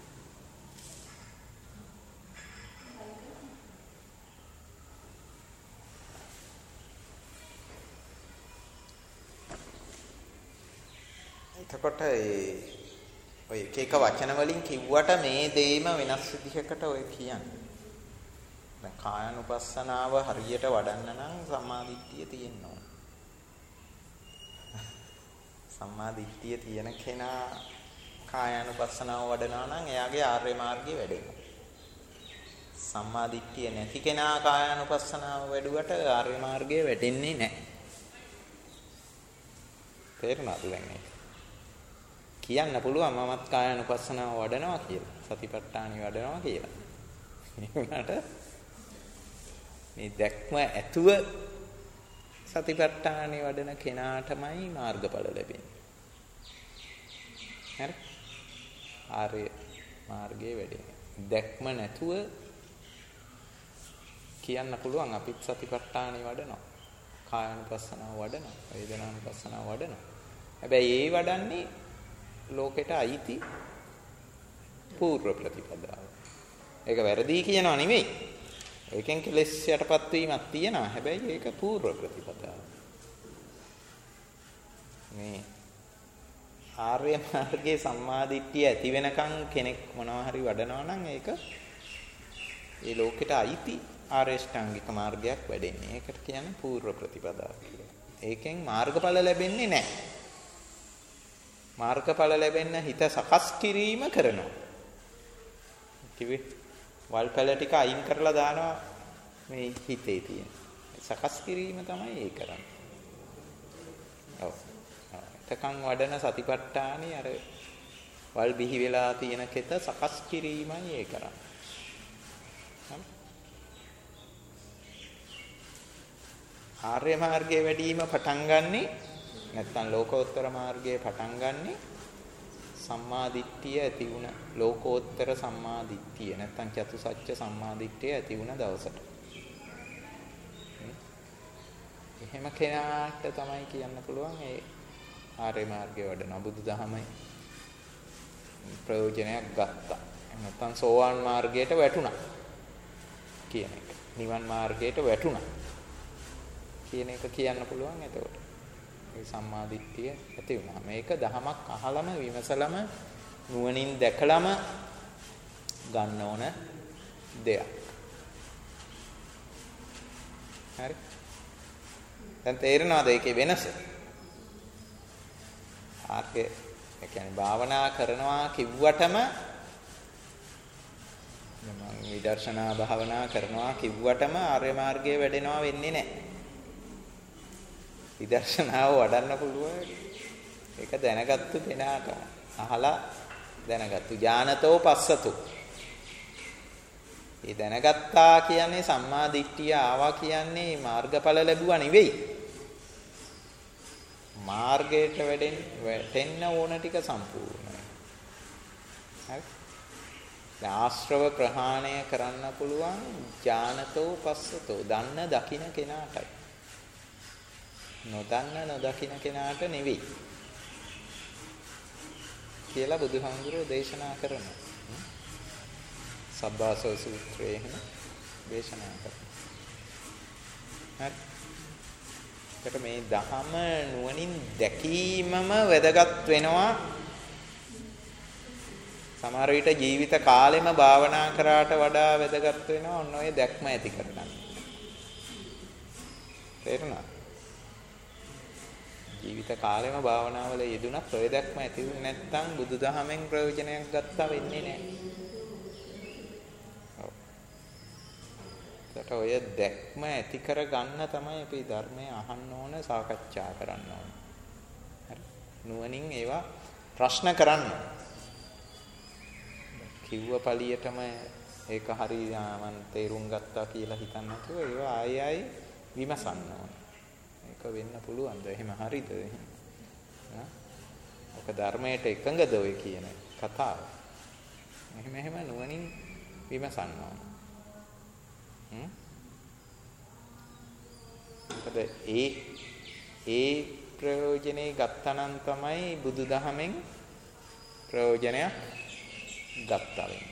එතකොට ඒ ඔය එක එක වචන වලින් කිව්වට මේ දෙයම වෙනස් විදිහකට ඔය කියන්නේ. දැන් කායानुපස්සනාව හරියට වඩන්න නම් සම්මාදිට්ඨිය තියෙන්න ඕන. සම්මාදිට්ඨිය තියෙන කෙනා කායानुපස්සනාව වඩනවා නම් එයාගේ ආර්ය මාර්ගය වැඩෙනවා. සම්මාදිට්ඨිය නැති කෙනා කායानुපස්සනාව වැඩුවට ආර්ය මාර්ගය වැඩෙන්නේ නැහැ. තේරුණාද දැන්? කියන්න පුළුවන් මමත් කායानुපස්සනාව වඩනවා කියලා. සතිපට්ඨානෙ වඩනවා කියලා. ඒ වුණාට මේ දැක්ම ඇතුව සතිපට්ඨානෙ වඩන කෙනාටමයි මාර්ගඵල ලැබෙන්නේ. හරි? ආර්ය මාර්ගයේ වැඩෙන්නේ. දැක්ම නැතුව කියන්න පුළුවන් අපිත් සතිපට්ඨානෙ වඩනවා. කායानुපස්සනාව වඩනවා. වේදනානුපස්සනාව වඩනවා. හැබැයි ඒ වඩන්නේ ලෝකෙට අයිති පූර්ව ප්‍රතිපදාව. ඒක වැරදි කියනවා නෙමෙයි. ඒකෙන් කෙලෙස් යටපත් වීමක් තියෙනවා. හැබැයි ඒක පූර්ව ප්‍රතිපදාව. මේ ආර්ය මාර්ගයේ සම්මාදිට්ඨිය ඇති වෙනකන් කෙනෙක් මොනවා හරි වඩනවා නම් ඒක ඒ ලෝකෙට අයිති ආර්ය ශ්‍රාංගික මාර්ගයක් වැඩෙන්නේ. ඒකට කියන්නේ පූර්ව ප්‍රතිපදාව කියලා. ඒකෙන් මාර්ගඵල ලැබෙන්නේ නැහැ. මාර්ගඵල ලැබෙන්න හිත සකස් කිරීම කරනවා. කිව්වේ වල්පැල ටික අයින් කරලා දානවා මේ හිතේ තියෙන. සකස් කිරීම තමයි ඒ කරන්නේ. ඔව්. තකන් වඩන සතිපට්ඨානේ අර වල් බිහි වෙලා තියෙන කෙත සකස් කිරීමයි ඒ කරන්නේ. ආර්ය මාර්ගයේ වැඩිම පටන් ගන්නෙ නැත්නම් ලෝකෝත්තර මාර්ගයේ පටන් ගන්නෙ සම්මාදිට්ඨිය ඇති වුණ ලෝකෝත්තර සම්මාදිට්ඨිය නැත්නම් චතුසත්‍ය සම්මාදිට්ඨිය ඇති වුණ දවසට. එහෙම කෙනාට තමයි කියන්න පුළුවන් ඒ ආර්ය මාර්ගයේ වඩන බුදුදහමයි ප්‍රයෝජනයක් ගත්තා. නැත්නම් සෝවාන් මාර්ගයට වැටුණා කියන එක. නිවන් මාර්ගයට වැටුණා කියන එක කියන්න පුළුවන්. එතකොට මේ සම්මාදිට්ඨිය ඇති වුණා. මේක දහමක් අහලම විමසලම නුවණින් දැකලම ගන්න ඕන දෙයක්. හරි. දැන් තේරෙනවද ඒකේ වෙනස? ආර්ය ඒ කියන්නේ භාවනා කරනවා කිව්වටම මම විදර්ශනා භාවනා කරනවා කිව්වටම ආර්ය මාර්ගයේ වැඩෙනවා වෙන්නේ නැහැ. විදර්ශනාව වඩන්න පුළුවන්. ඒක දැනගත්තු කෙනාට අහලා දැනගත්තු ඥානතෝ පස්සතු. ඒ දැනගත්තා කියන්නේ සම්මා දිට්ඨිය ආවා කියන්නේ මාර්ගඵල ලැබුවා නෙවෙයි. මාර්ගයට වැඩෙන්න වැටෙන්න ඕන ටික සම්පූර්ණයි. හරි. දැන් ආශ්‍රව ප්‍රහාණය කරන්න පුළුවන් ඥානතෝ පස්සතෝ දන්න දකින්න කෙනාටයි. නොදන්න නොදකින්න කෙනාට නෙවෙයි කියලා බුදුහාමුදුරුවෝ දේශනා කරනවා. සබ්බාසව සූත්‍රයේ එහෙම දේශනා කරනවා. හරි. ඒකට මේ දහම නුවණින් දැකීමම වැදගත් වෙනවා. සමහර විට ජීවිත කාලෙම භාවනා කරාට වඩා වැදගත් වෙනවා ඔන්න ඔය දැක්ම ඇති කරගන්න. තේරුණා? ජීවිත කාලෙම භාවනාවල යෙදුණත් ඔය දැක්ම ඇති වෙන්නේ නැත්නම් බුදුදහමෙන් ප්‍රයෝජනයක් ගත්තා වෙන්නේ නැහැ. ඔව්. ඒකට ඔය දැක්ම ඇති කර ගන්න තමයි අපි ධර්මය අහන්න ඕන, සාකච්ඡා කරන්න ඕන. හරි. නුවණින් ඒවා ප්‍රශ්න කරන්න. කිව්ව පළියටම ඒක හරි මම තේරුම් ගත්තා කියලා හිතන්න නැතුව ඒවා ආයෙ ආයෙ විමසන්න ඕන. ඒක වෙන්න පුළුවන්ද? එහෙම හරිද? එහෙම. ආ? ඔක ධර්මයට එකඟද ඔය කියන කතාව? එහෙම එහෙම නුවණින් විමසන්න ඕන. හ්ම්? මොකද ඒ ඒ ප්‍රයෝජනේ ගත්තනම් තමයි බුදුදහමෙන් ප්‍රයෝජනයක් ගත්තා වෙන්නේ.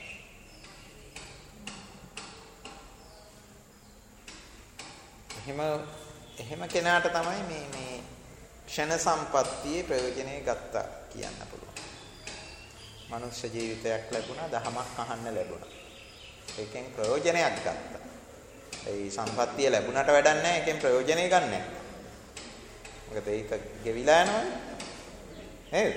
එහෙම එහෙම කෙනාට තමයි මේ මේ ක්ෂණ සම්පත්තියේ ප්‍රයෝජනෙ ගත්තා කියන්න පුළුවන්. මනුෂ්‍ය ජීවිතයක් ලැබුණා, දහමක් අහන්න ලැබුණා. ඒකෙන් ප්‍රයෝජනයක් ගත්තා. ඒ සම්පත්තිය ලැබුණට වැඩක් නැහැ. ඒකෙන් ප්‍රයෝජනෙ ගන්න නැහැ. මොකද ඒක ගෙවිලා යනවනේ. නේද?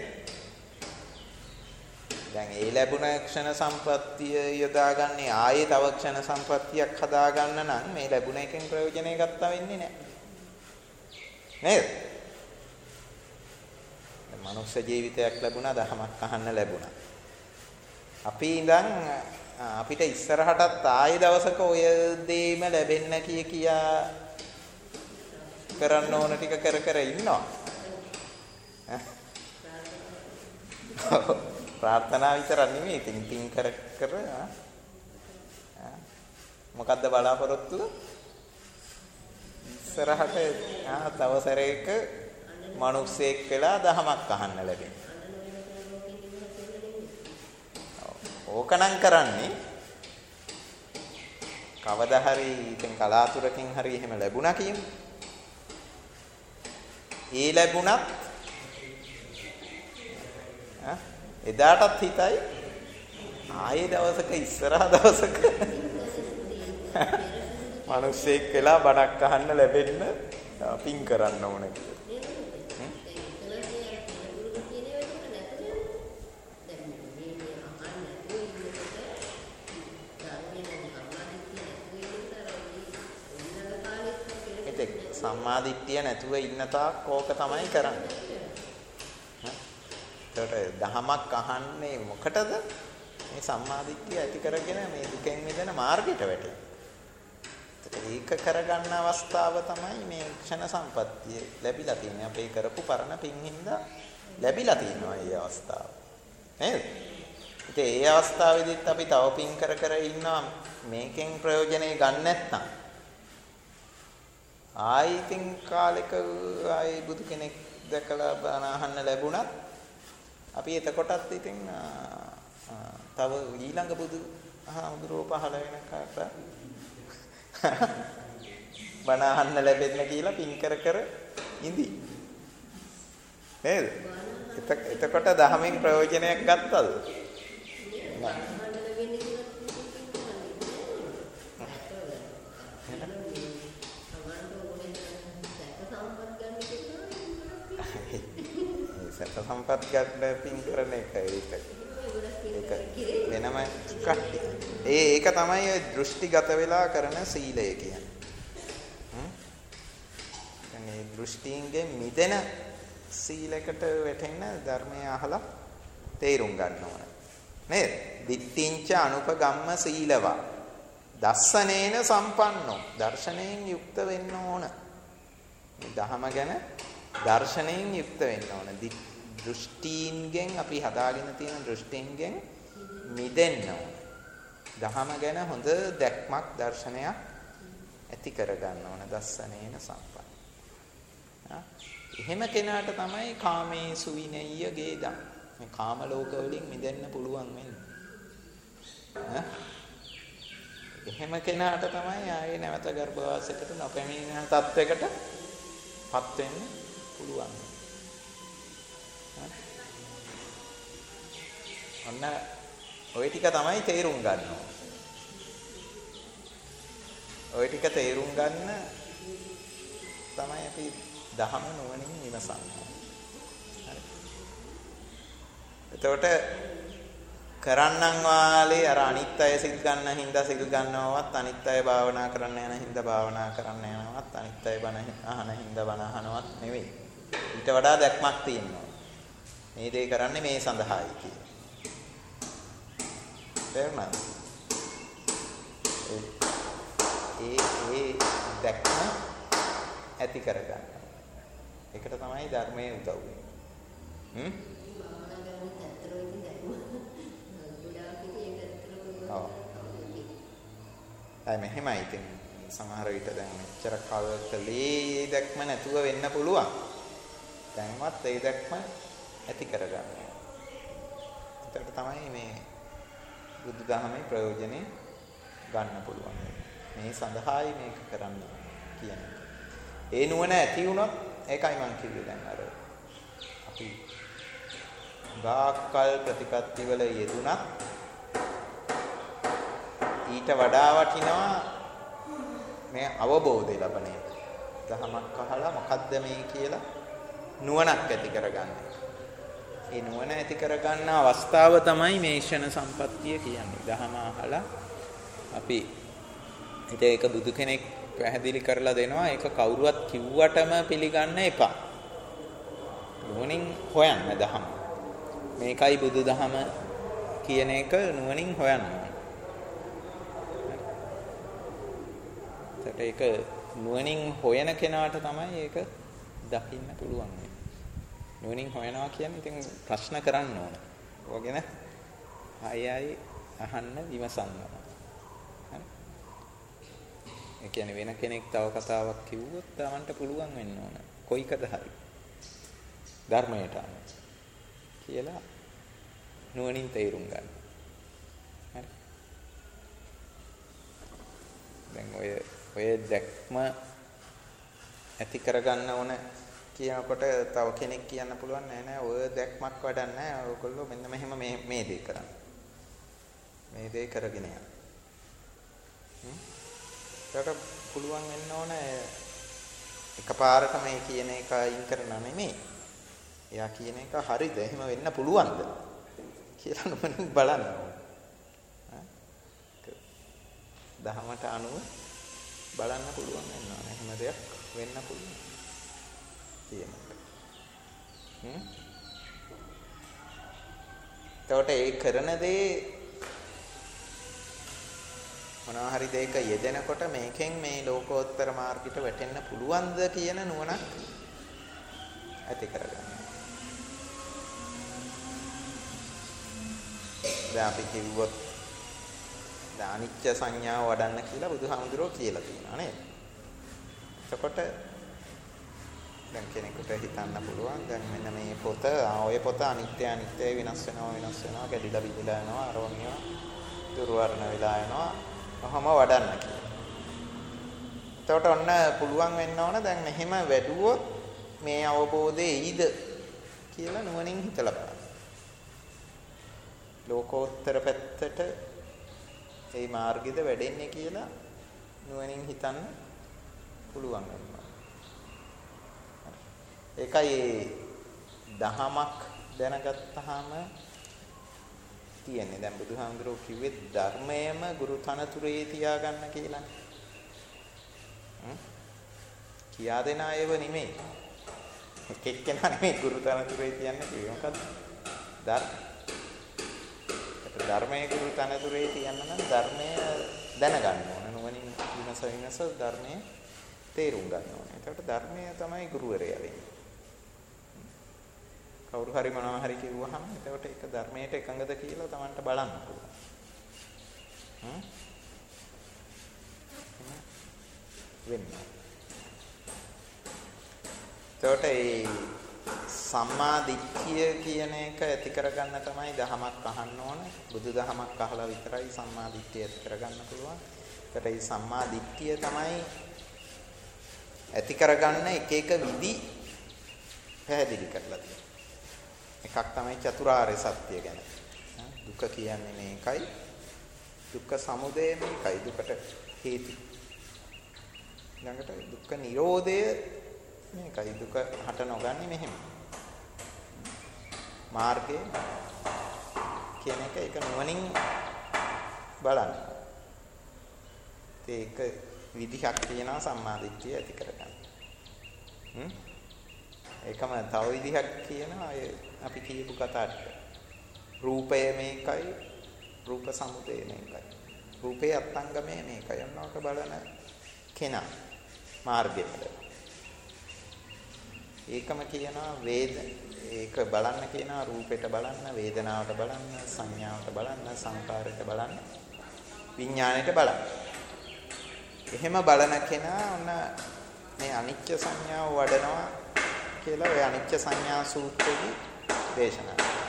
දැන් ඒ ලැබුණ ක්ෂණ සම්පත්තිය යොදාගන්නේ ආයේ තව ක්ෂණ සම්පත්තියක් හදාගන්න නම් මේ ලැබුණ එකෙන් ප්‍රයෝජනෙ ගත්තා වෙන්නේ නැහැ. නේද? මනුෂ්‍ය ජීවිතයක් ලැබුණා, දහමක් අහන්න ලැබුණා. අපි ඉඳන් අපිට ඉස්සරහටත් ආයේ දවසක ඔය දෙයම ලැබෙන්න කිය කියා කරන්න ඕන ටික කර කර ඉන්නවා. ප්‍රාර්ථනා විතරක් නෙමෙයි, ඉතින් පින් කර කර මොකද්ද බලාපොරොත්තුව? ඉස්සරහට තව සැරයක මනුස්සයෙක් වෙලා දහමක් අහන්න ලැබෙන. ඕකනම් කරන්නේ කවදා හරි ඉතින් කලාතුරකින් හරි එහෙම ලැබුණා කියමු. ඒ ලැබුණත් එදාටත් හිතයි ආයේ දවසක ඉස්සරහ දවසක මනුස්සයෙක් වෙලා බණක් අහන්න ලැබෙන්න පින් කරන්න ඕන කියලා. සම්මාදිට්ඨිය නැතුව ඉන්න තාක් ඕක තමයි කරන්නේ. ඒකට දහමක් අහන්නේ මොකටද? මේ සම්මාදිට්ඨිය ඇති කරගෙන මේ දුකෙන් මිදෙන මාර්ගයට වැටෙන්න. ඒක කරගන්න අවස්ථාව තමයි මේ ක්ෂණ සම්පත්තිය ලැබිලා තියෙන්නේ. අපේ කරපු පරණ පින් හින්දා ලැබිලා තියෙනවා මේ අවස්ථාව. නේද? ඉතින් මේ අවස්ථාවේදීත් අපි තව පින් කර කර ඉන්නවා මේකෙන් ප්‍රයෝජනෙ ගන්න නැත්නම් ආයි තින් කාලෙක ආයි බුදු කෙනෙක් දැකලා බණ අහන්න ලැබුණත් අපි එතකොටත් ඉතින් තව ඊළඟ බුදු හාමුදුරුවෝ පහළ වෙනකට බණ අහන්න ලැබෙන්න කියලා පින් කර කර ඉඳි. නේද? එතකොට දහමෙන් ප්‍රයෝජනයක් ගත්තද? සම්පත් ගන්න පින් කරන එක ඒක ඒක වෙනම කට්ටි. ඒ ඒක තමයි ඔය දෘෂ්ටිගත වෙලා කරන සීලය කියන්නේ. හ්ම්. يعني දෘෂ්ටියෙන් මිදෙන සීලයකට වැටෙන්න ධර්මය අහලා තේරුම් ගන්න ඕන. නේද? දිට්ඨිංච අනුපගම්ම සීලවා. දස්සනේන සම්පන්නෝ. දර්ශනයෙන් යුක්ත වෙන්න ඕන. මේ ධහම ගැන දර්ශනයෙන් යුක්ත වෙන්න ඕන. දෘෂ්ටීන්ගෙන් අපි හදාගෙන තියෙන දෘෂ්ටීන්ගෙන් මිදෙන්න ඕන. දහම ගැන හොඳ දැක්මක් දර්ශනයක් ඇති කරගන්න ඕන. දස්සනේන සම්පන්න. එහෙම කෙනාට තමයි කාමේසු විනෙය්‍ය ගේදම්. මේ කාම ලෝක වලින් මිදෙන්න පුළුවන් වෙන්නේ. එහෙම කෙනාට තමයි ආයේ නැවත ගර්භවාසයකට නොපැමිණෙන තත්වයකට පත් වෙන්න පුළුවන්. අන්න ওই ටික තමයි තේරුම් ගන්න ඕන. ওই ටික තේරුම් ගන්න තමයි අපි දහම නුවණින් විමසන්නේ. හරි. එතකොට කරන්නන් වාලේ අර අනිත් අය සිල් ගන්න හින්දා සිල් ගන්නවවත් අනිත් අය භාවනා කරන්න යන හින්දා භාවනා කරන්න යනවත් අනිත් අය බණ අහන හින්දා බණ අහනවත් නෙවෙයි. ඊට වඩා දැක්මක් තියෙනවා. මේ දේ කරන්නේ මේ සඳහායි කියලා. තේරුණාද? ඒ ඒ දැක්ම ඇති කරගන්න. ඒකට තමයි ධර්මයේ උදව් වෙන්නේ. හ්ම්? ඔව්. අය මෙහෙමයි ඉතින් සමහර විට දැන් මෙච්චර කල් කලේ දැක්ම නැතුව වෙන්න පුළුවන්. දැන්වත් ඒ දැක්ම ඇති කරගන්න. ඒකට තමයි මේ බුදු දහමේ ප්‍රයෝජනෙ ගන්න පුළුවන්. මේ සඳහායි මේක කරන්න කියන්නේ. ඒ නුවණ ඇති වුණොත් ඒකයි මම කිව්වේ දැන් අර අපි ගාකල් ප්‍රතිපත්ති වල යෙදුණත් ඊට වඩා වටිනවා මේ අවබෝධය ලබන එක. දහමක් අහලා මොකද්ද මේ කියලා නුවණක් ඇති කරගන්න. ඒ නුවණ ඇති කරගන්න අවස්ථාව තමයි මේ ක්ෂණ සම්පත්තිය කියන්නේ. දහම අහලා අපි ඊට ඒක බුදු කෙනෙක් පැහැදිලි කරලා දෙනවා. ඒක කවුරුවත් කිව්වටම පිළිගන්න එපා. නුවණින් හොයන්න දහම. මේකයි බුදු දහම කියන එක නුවණින් හොයන්න. ඒක නුවණින් හොයන කෙනාට තමයි ඒක දකින්න පුළුවන්. නුවණින් හොයනවා කියන්නේ ඉතින් ප්‍රශ්න කරන්න ඕන. ඔයගෙන ආයි ආයි අහන්න විමසන්න. හරි. ඒ කියන්නේ වෙන කෙනෙක් තව කතාවක් කිව්වොත් තමන්ට පුළුවන් වෙන්න ඕන. කොයිකද හරි. ධර්මයට අනුව කියලා නුවණින් තේරුම් ගන්න. හරි. දැන් ඔය ඔය දැක්ම ඇති කරගන්න ඕන කියනකොට තව කෙනෙක් කියන්න පුළුවන් නෑ නෑ ඔය දැක්මක් වඩන්නේ නෑ ඔයගොල්ලෝ මෙන්න මෙහෙම මේ මේ දේ කරන්න. මේ දේ කරගෙන යන්න. හ්ම්. ඒකට පුළුවන් වෙන්න ඕන එකපාරට මේ කියන එක අයින් කරන්න නෙමෙයි. එයා කියන එක හරිද? එහෙම වෙන්න පුළුවන්ද? කියලා නුවණින් බලන්න ඕන. දහමට අනුව බලන්න පුළුවන් වෙනවා. එහෙම දෙයක් වෙන්න පුළුවන්. කියනවා. හ්ම්. එතකොට ඒ කරන දේ මොනවා හරි දෙයක යෙදෙනකොට මේකෙන් මේ ලෝකෝත්තර මාර්ගයට වැටෙන්න පුළුවන්ද කියන නුවණක් ඇති කරගන්න. දැන් අපි කිව්වොත් අනිච්ච සංඥාව වඩන්න කියලා බුදුහාමුදුරුවෝ කියලා තියෙනවා නේද? එතකොට දැන් කෙනෙකුට හිතන්න පුළුවන් දැන් මෙන්න මේ පොත ඔය පොත අනිත්‍ය අනිත්‍ය වෙනස් වෙනවා වෙනස් වෙනවා කැඩිලා බිඳිලා යනවා අරෝමිය දුර්වර්ණ වෙලා යනවා කොහොම වඩන්න කියලා. එතකොට ඔන්න පුළුවන් වෙන්න ඕන දැන් මෙහෙම වැඩුවොත් මේ අවබෝධයේ ඊද කියලා නුවණින් හිතලා බලන්න. ලෝකෝත්තර පැත්තට ඒ මාර්ගෙද වැඩෙන්නේ කියලා නුවණින් හිතන්න පුළුවන් වෙනවා. ඒකයි දහමක් දැනගත්තාම තියෙන්නේ. දැන් බුදුහාමුදුරුවෝ කිව්වේ ධර්මයම ගුරු තනතුරේ තියාගන්න කියලා. හ්ම්. කියා දෙන අයව නෙමෙයි. එක් එක්කෙනා නෙමෙයි ගුරු තනතුරේ තියන්නේ කිව්වේ මොකද්ද? ධර්ම. ධර්මයේ ගුරු තනතුරේ තියන්න නම් ධර්මය දැනගන්න ඕන. නුවණින් විමස විමස ධර්මයේ තේරුම් ගන්න ඕනේ. එතකොට ධර්මය තමයි ගුරුවරයා වෙන්නේ. කවුරු හරි මොනවා හරි කිව්වහම එතකොට ඒක ධර්මයට එකඟද කියලා Tamanට බලන්න පුළුවන්. හ්ම්. වෙන්නේ. එතකොට ඒ සම්මා දිට්ඨිය කියන එක ඇති කරගන්න තමයි දහමක් අහන්න ඕන. බුදු දහමක් අහලා විතරයි සම්මා දිට්ඨිය ඇති කරගන්න පුළුවන්. ඒකට මේ සම්මා දිට්ඨිය තමයි ඇති කරගන්න එක එක විදි පැහැදිලි කරලා තියෙනවා. එකක් තමයි චතුරාර්ය සත්‍ය ගැන. දුක කියන්නේ මේකයි. දුක්ඛ සමුදය මේකයි. දුකට හේතු. ළඟට දුක්ඛ නිරෝධය මේකයි. දුක හට නොගන්නේ මෙහෙම. මාර්ගය කියන එක ඒක නුවණින් බලන්න. ඒක විදිහක් තියෙනවා සම්මාදිට්ඨිය ඇති කරගන්න. හ්ම්. ඒකම තව විදිහක් කියනවා අපි කියපු කතාවට. රූපය මේකයි, රූප සමුදය මේකයි. රූපේ අත්ංගමය මේකයි. යන්නවට බලන කෙනා මාර්ගෙට. ඒකම කියනවා වේද ඒක බලන්න කියනවා රූපෙට බලන්න, වේදනාවට බලන්න, සංඥාවට බලන්න, සංකාරයට බලන්න, විඥාණයට බලන්න. එහෙම බලන කෙනා ඔන්න මේ අනිච්ච සංඥාව වඩනවා කියලා ඔය අනිච්ච සංඥා සූත්‍රයේ දේශනා කරනවා.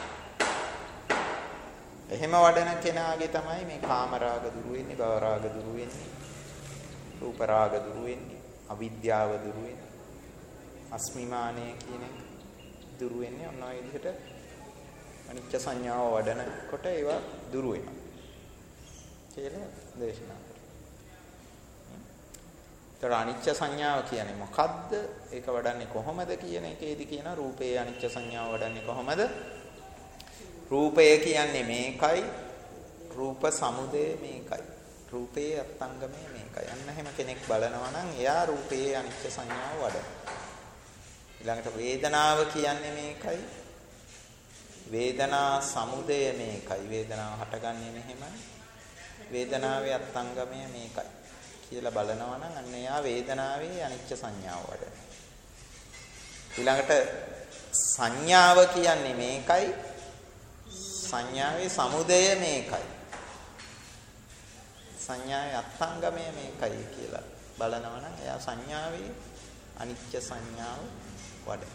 එහෙම වඩන කෙනාගේ තමයි මේ කාම රාග දුරු වෙන්නේ, භව රාග දුරු වෙන්නේ, රූප රාග දුරු වෙන්නේ, අවිද්‍යාව දුරු වෙන්නේ, අස්මිමානය කියන එක දුරු වෙන්නේ ඔන්න ඔය විදිහට අනිච්ච සංඥාව වඩනකොට ඒවා දුරු වෙනවා කියලා දේශනා කරා. ඒතර අනිච්ච සංඥාව කියන්නේ මොකද්ද? ඒක වඩන්නේ කොහොමද කියන එකේදී කියන රූපේ අනිච්ච සංඥාව වඩන්නේ කොහොමද? රූපය කියන්නේ මේකයි. රූප සමුදය මේකයි. රූපේ අත්ංගමේ මේකයි. අන්න එහෙම කෙනෙක් බලනවා නම් එයා රූපේ අනිච්ච සංඥාව වඩනවා. ඊළඟට වේදනාව කියන්නේ මේකයි. වේදනා සමුදය මේකයි. වේදනාව හටගන්නේ මෙහෙමයි. වේදනාවේ අත්ංගමය මේකයි කියලා බලනවා නම් අන්න එයා වේදනාවේ අනිච්ච සංඥාව වඩනවා. ඊළඟට සංඥාව කියන්නේ මේකයි. සංඥාවේ සමුදය මේකයි. සංඥාවේ අත්ංගමය මේකයි කියලා බලනවා නම් එයා සංඥාවේ අනිච්ච සංඥාව වඩනවා.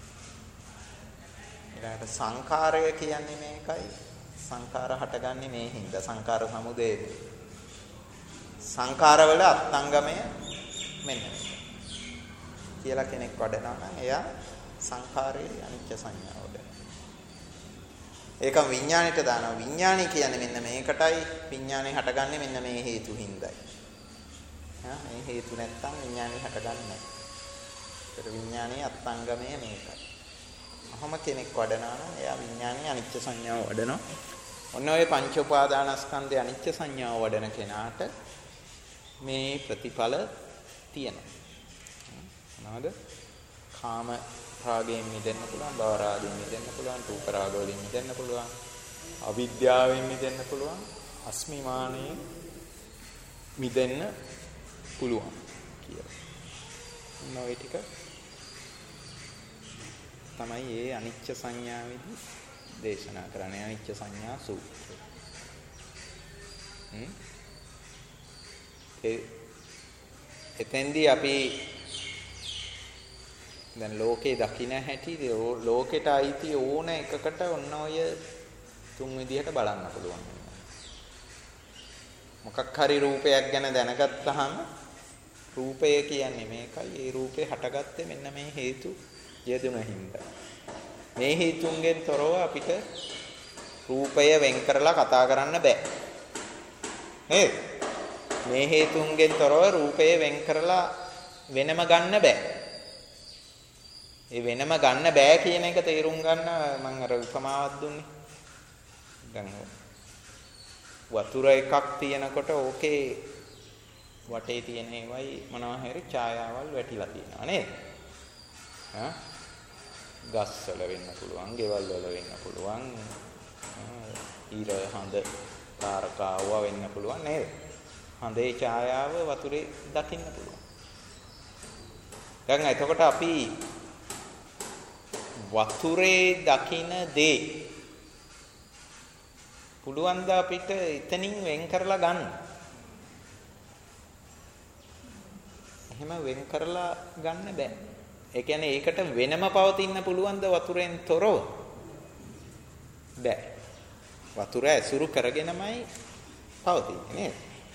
ඊළඟට සංඛාරය කියන්නේ මේකයි. සංඛාර හටගන්නේ මේ හින්දා සංඛාර සමුදය. සංඛාරවල අත්ංගමය මෙන්න කියලා කෙනෙක් වඩනවා නම් එයා සංඛාරයේ අනිච්ච සංඥාව වඩනවා. ඒක විඥාණයට දානවා. විඥාණය කියන්නේ මෙන්න මේකටයි. විඥාණය හටගන්නේ මෙන්න මේ හේතු හින්දායි. හා මේ හේතු නැත්තම් විඥාණය හටගන්නේ නැහැ. ඒතර විඥානයේ අත්ංගමය මේකයි. අහම කෙනෙක් වඩනවා නම් එයා විඥානයේ අනිච්ච සංඥාව වඩනවා. ඔන්න ඔය පංච උපාදානස්කන්ධයේ අනිච්ච සංඥාව වඩන කෙනාට මේ ප්‍රතිඵල තියෙනවා. මොනවද? කාම රාගයෙන් මිදෙන්න පුළුවන්, භව රාගයෙන් මිදෙන්න පුළුවන්, රූප රාග වලින් මිදෙන්න පුළුවන්, අවිද්‍යාවෙන් මිදෙන්න පුළුවන්, අස්මිමානයෙන් මිදෙන්න පුළුවන් කියලා. මොන ටික තමයි මේ අනිච්ච සංඥාවේදී දේශනා කරන්නේ. අනිච්ච සංඥා සූත්‍රය. හ්ම් ඒ එතෙන්දී අපි දැන් ලෝකේ දකින්න හැටි ලෝකෙට අයිති ඕන එකකට ඔන්න ඔය තුන් විදිහට බලන්න පුළුවන්. මොකක් හරි රූපයක් ගැන දැනගත්තාම රූපය කියන්නේ මේකයි. ඒ රූපේ හටගත්තේ මෙන්න මේ හේතු යෙදුන හින්දා. මේ හේතුන්ගෙන් තොරව අපිට රූපය වෙන් කරලා කතා කරන්න බෑ. නේද? මේ හේතුන්ගෙන් තොරව රූපය වෙන් කරලා වෙනම ගන්න බෑ. ඒ වෙනම ගන්න බෑ කියන එක තේරුම් ගන්න මම අර උපමාවක් දුන්නේ. දැන් වතුර එකක් තියෙනකොට ඕකේ වටේ තියෙන ඒවයි මොනවා හරි ඡායාවල් වැටිලා තියෙනවා නේද? හා ගස් වල වෙන්න පුළුවන්, ගෙවල් වල වෙන්න පුළුවන්, ඊර හඳ තාරකාව වෙන්න පුළුවන් නේද? හඳේ ඡායාව වතුරේ දකින්න පුළුවන්. දැන් එතකොට අපි වතුරේ දකින්න දේ පුළුවන් ද අපිට එතනින් වෙන් කරලා ගන්න? එහෙම වෙන් කරලා ගන්න බෑ. ඒ කියන්නේ ඒකට වෙනම පවතින්න පුළුවන් ද වතුරෙන් තොරව? බෑ. වතුර ඇසුරු කරගෙනමයි පවතින්නේ නේද?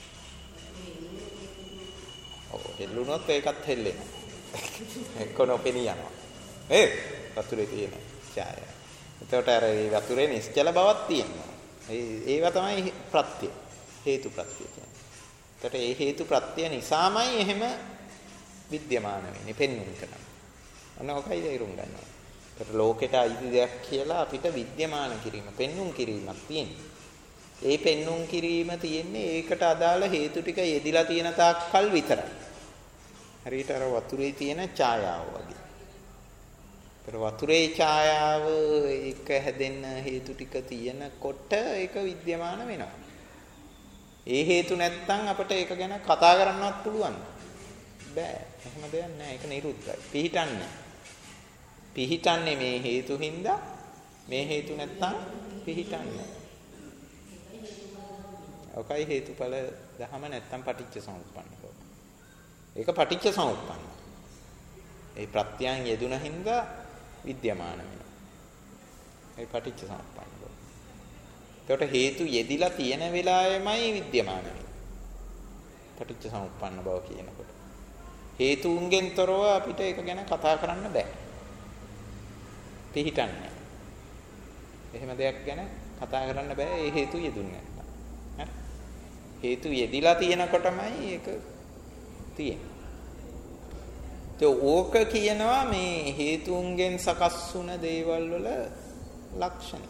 ඔව් හෙල්ලුනොත් ඒකත් හෙල්ලෙනවා. එක්ක නොපෙනී යනවා. ඒ වතුරේ තියෙන ඡායය. එතකොට අර ඒ වතුරේ නිශ්චල බවක් තියෙනවා. ඒ ඒවා තමයි ප්‍රත්‍ය. හේතු ප්‍රත්‍ය කියන්නේ. එතකොට ඒ හේතු ප්‍රත්‍ය නිසාමයි එහෙම විද්‍යමාන වෙන්නේ, පෙන්වන්න කරන්නේ. අන්න ඔකයි තේරුම් ගන්නවා. ඒකට ලෝකෙට අයිති දෙයක් කියලා අපිට විද්‍යමාන කිරීම, පෙන්වුම් කිරීමක් තියෙනවා. ඒ පෙන්වුම් කිරීම තියෙන්නේ ඒකට අදාළ හේතු ටික යෙදිලා තියෙන තාක්කල් විතරයි. හරියට අර වතුරේ තියෙන ඡායාව වගේ. ඒතර වතුරේ ඡායාව එක හැදෙන්න හේතු ටික තියෙනකොට ඒක විද්‍යමාන වෙනවා. ඒ හේතු නැත්තම් අපිට ඒක ගැන කතා කරන්නවත් පුළුවන් බෑ. එහෙම දෙයක් නෑ. ඒක නිරුද්ධයි. පිහිටන්නේ. පිහිටන්නේ මේ හේතු හින්දා. මේ හේතු නැත්තම් පිහිටන්නේ. ඔකයි හේතුඵල දහම නැත්තම් පටිච්ච සමුප්පන්න. ඒක පටිච්ච සමුප්පන්න. ඒ ප්‍රත්‍යයන් යෙදුන හින්දා විද්‍යමාන වෙනවා. ඒ පටිච්ච සමුප්පන්න. ඒකට හේතු යෙදිලා තියෙන වෙලාවෙමයි විද්‍යමාන වෙන්නේ. පටිච්ච සමුප්පන්න බව කියනකොට. හේතුන්ගෙන් තොරව අපිට ඒක ගැන කතා කරන්න බෑ. පිහිටන්නේ. එහෙම දෙයක් ගැන කතා කරන්න බෑ ඒ හේතු යෙදුන්නේ නැත්තම්. හරි. හේතු යෙදිලා තියෙනකොටමයි ඒක තියෙන්නේ. ඒ ඕක කියනවා මේ හේතුන්ගෙන් සකස් වුණ දේවල් වල ලක්ෂණය.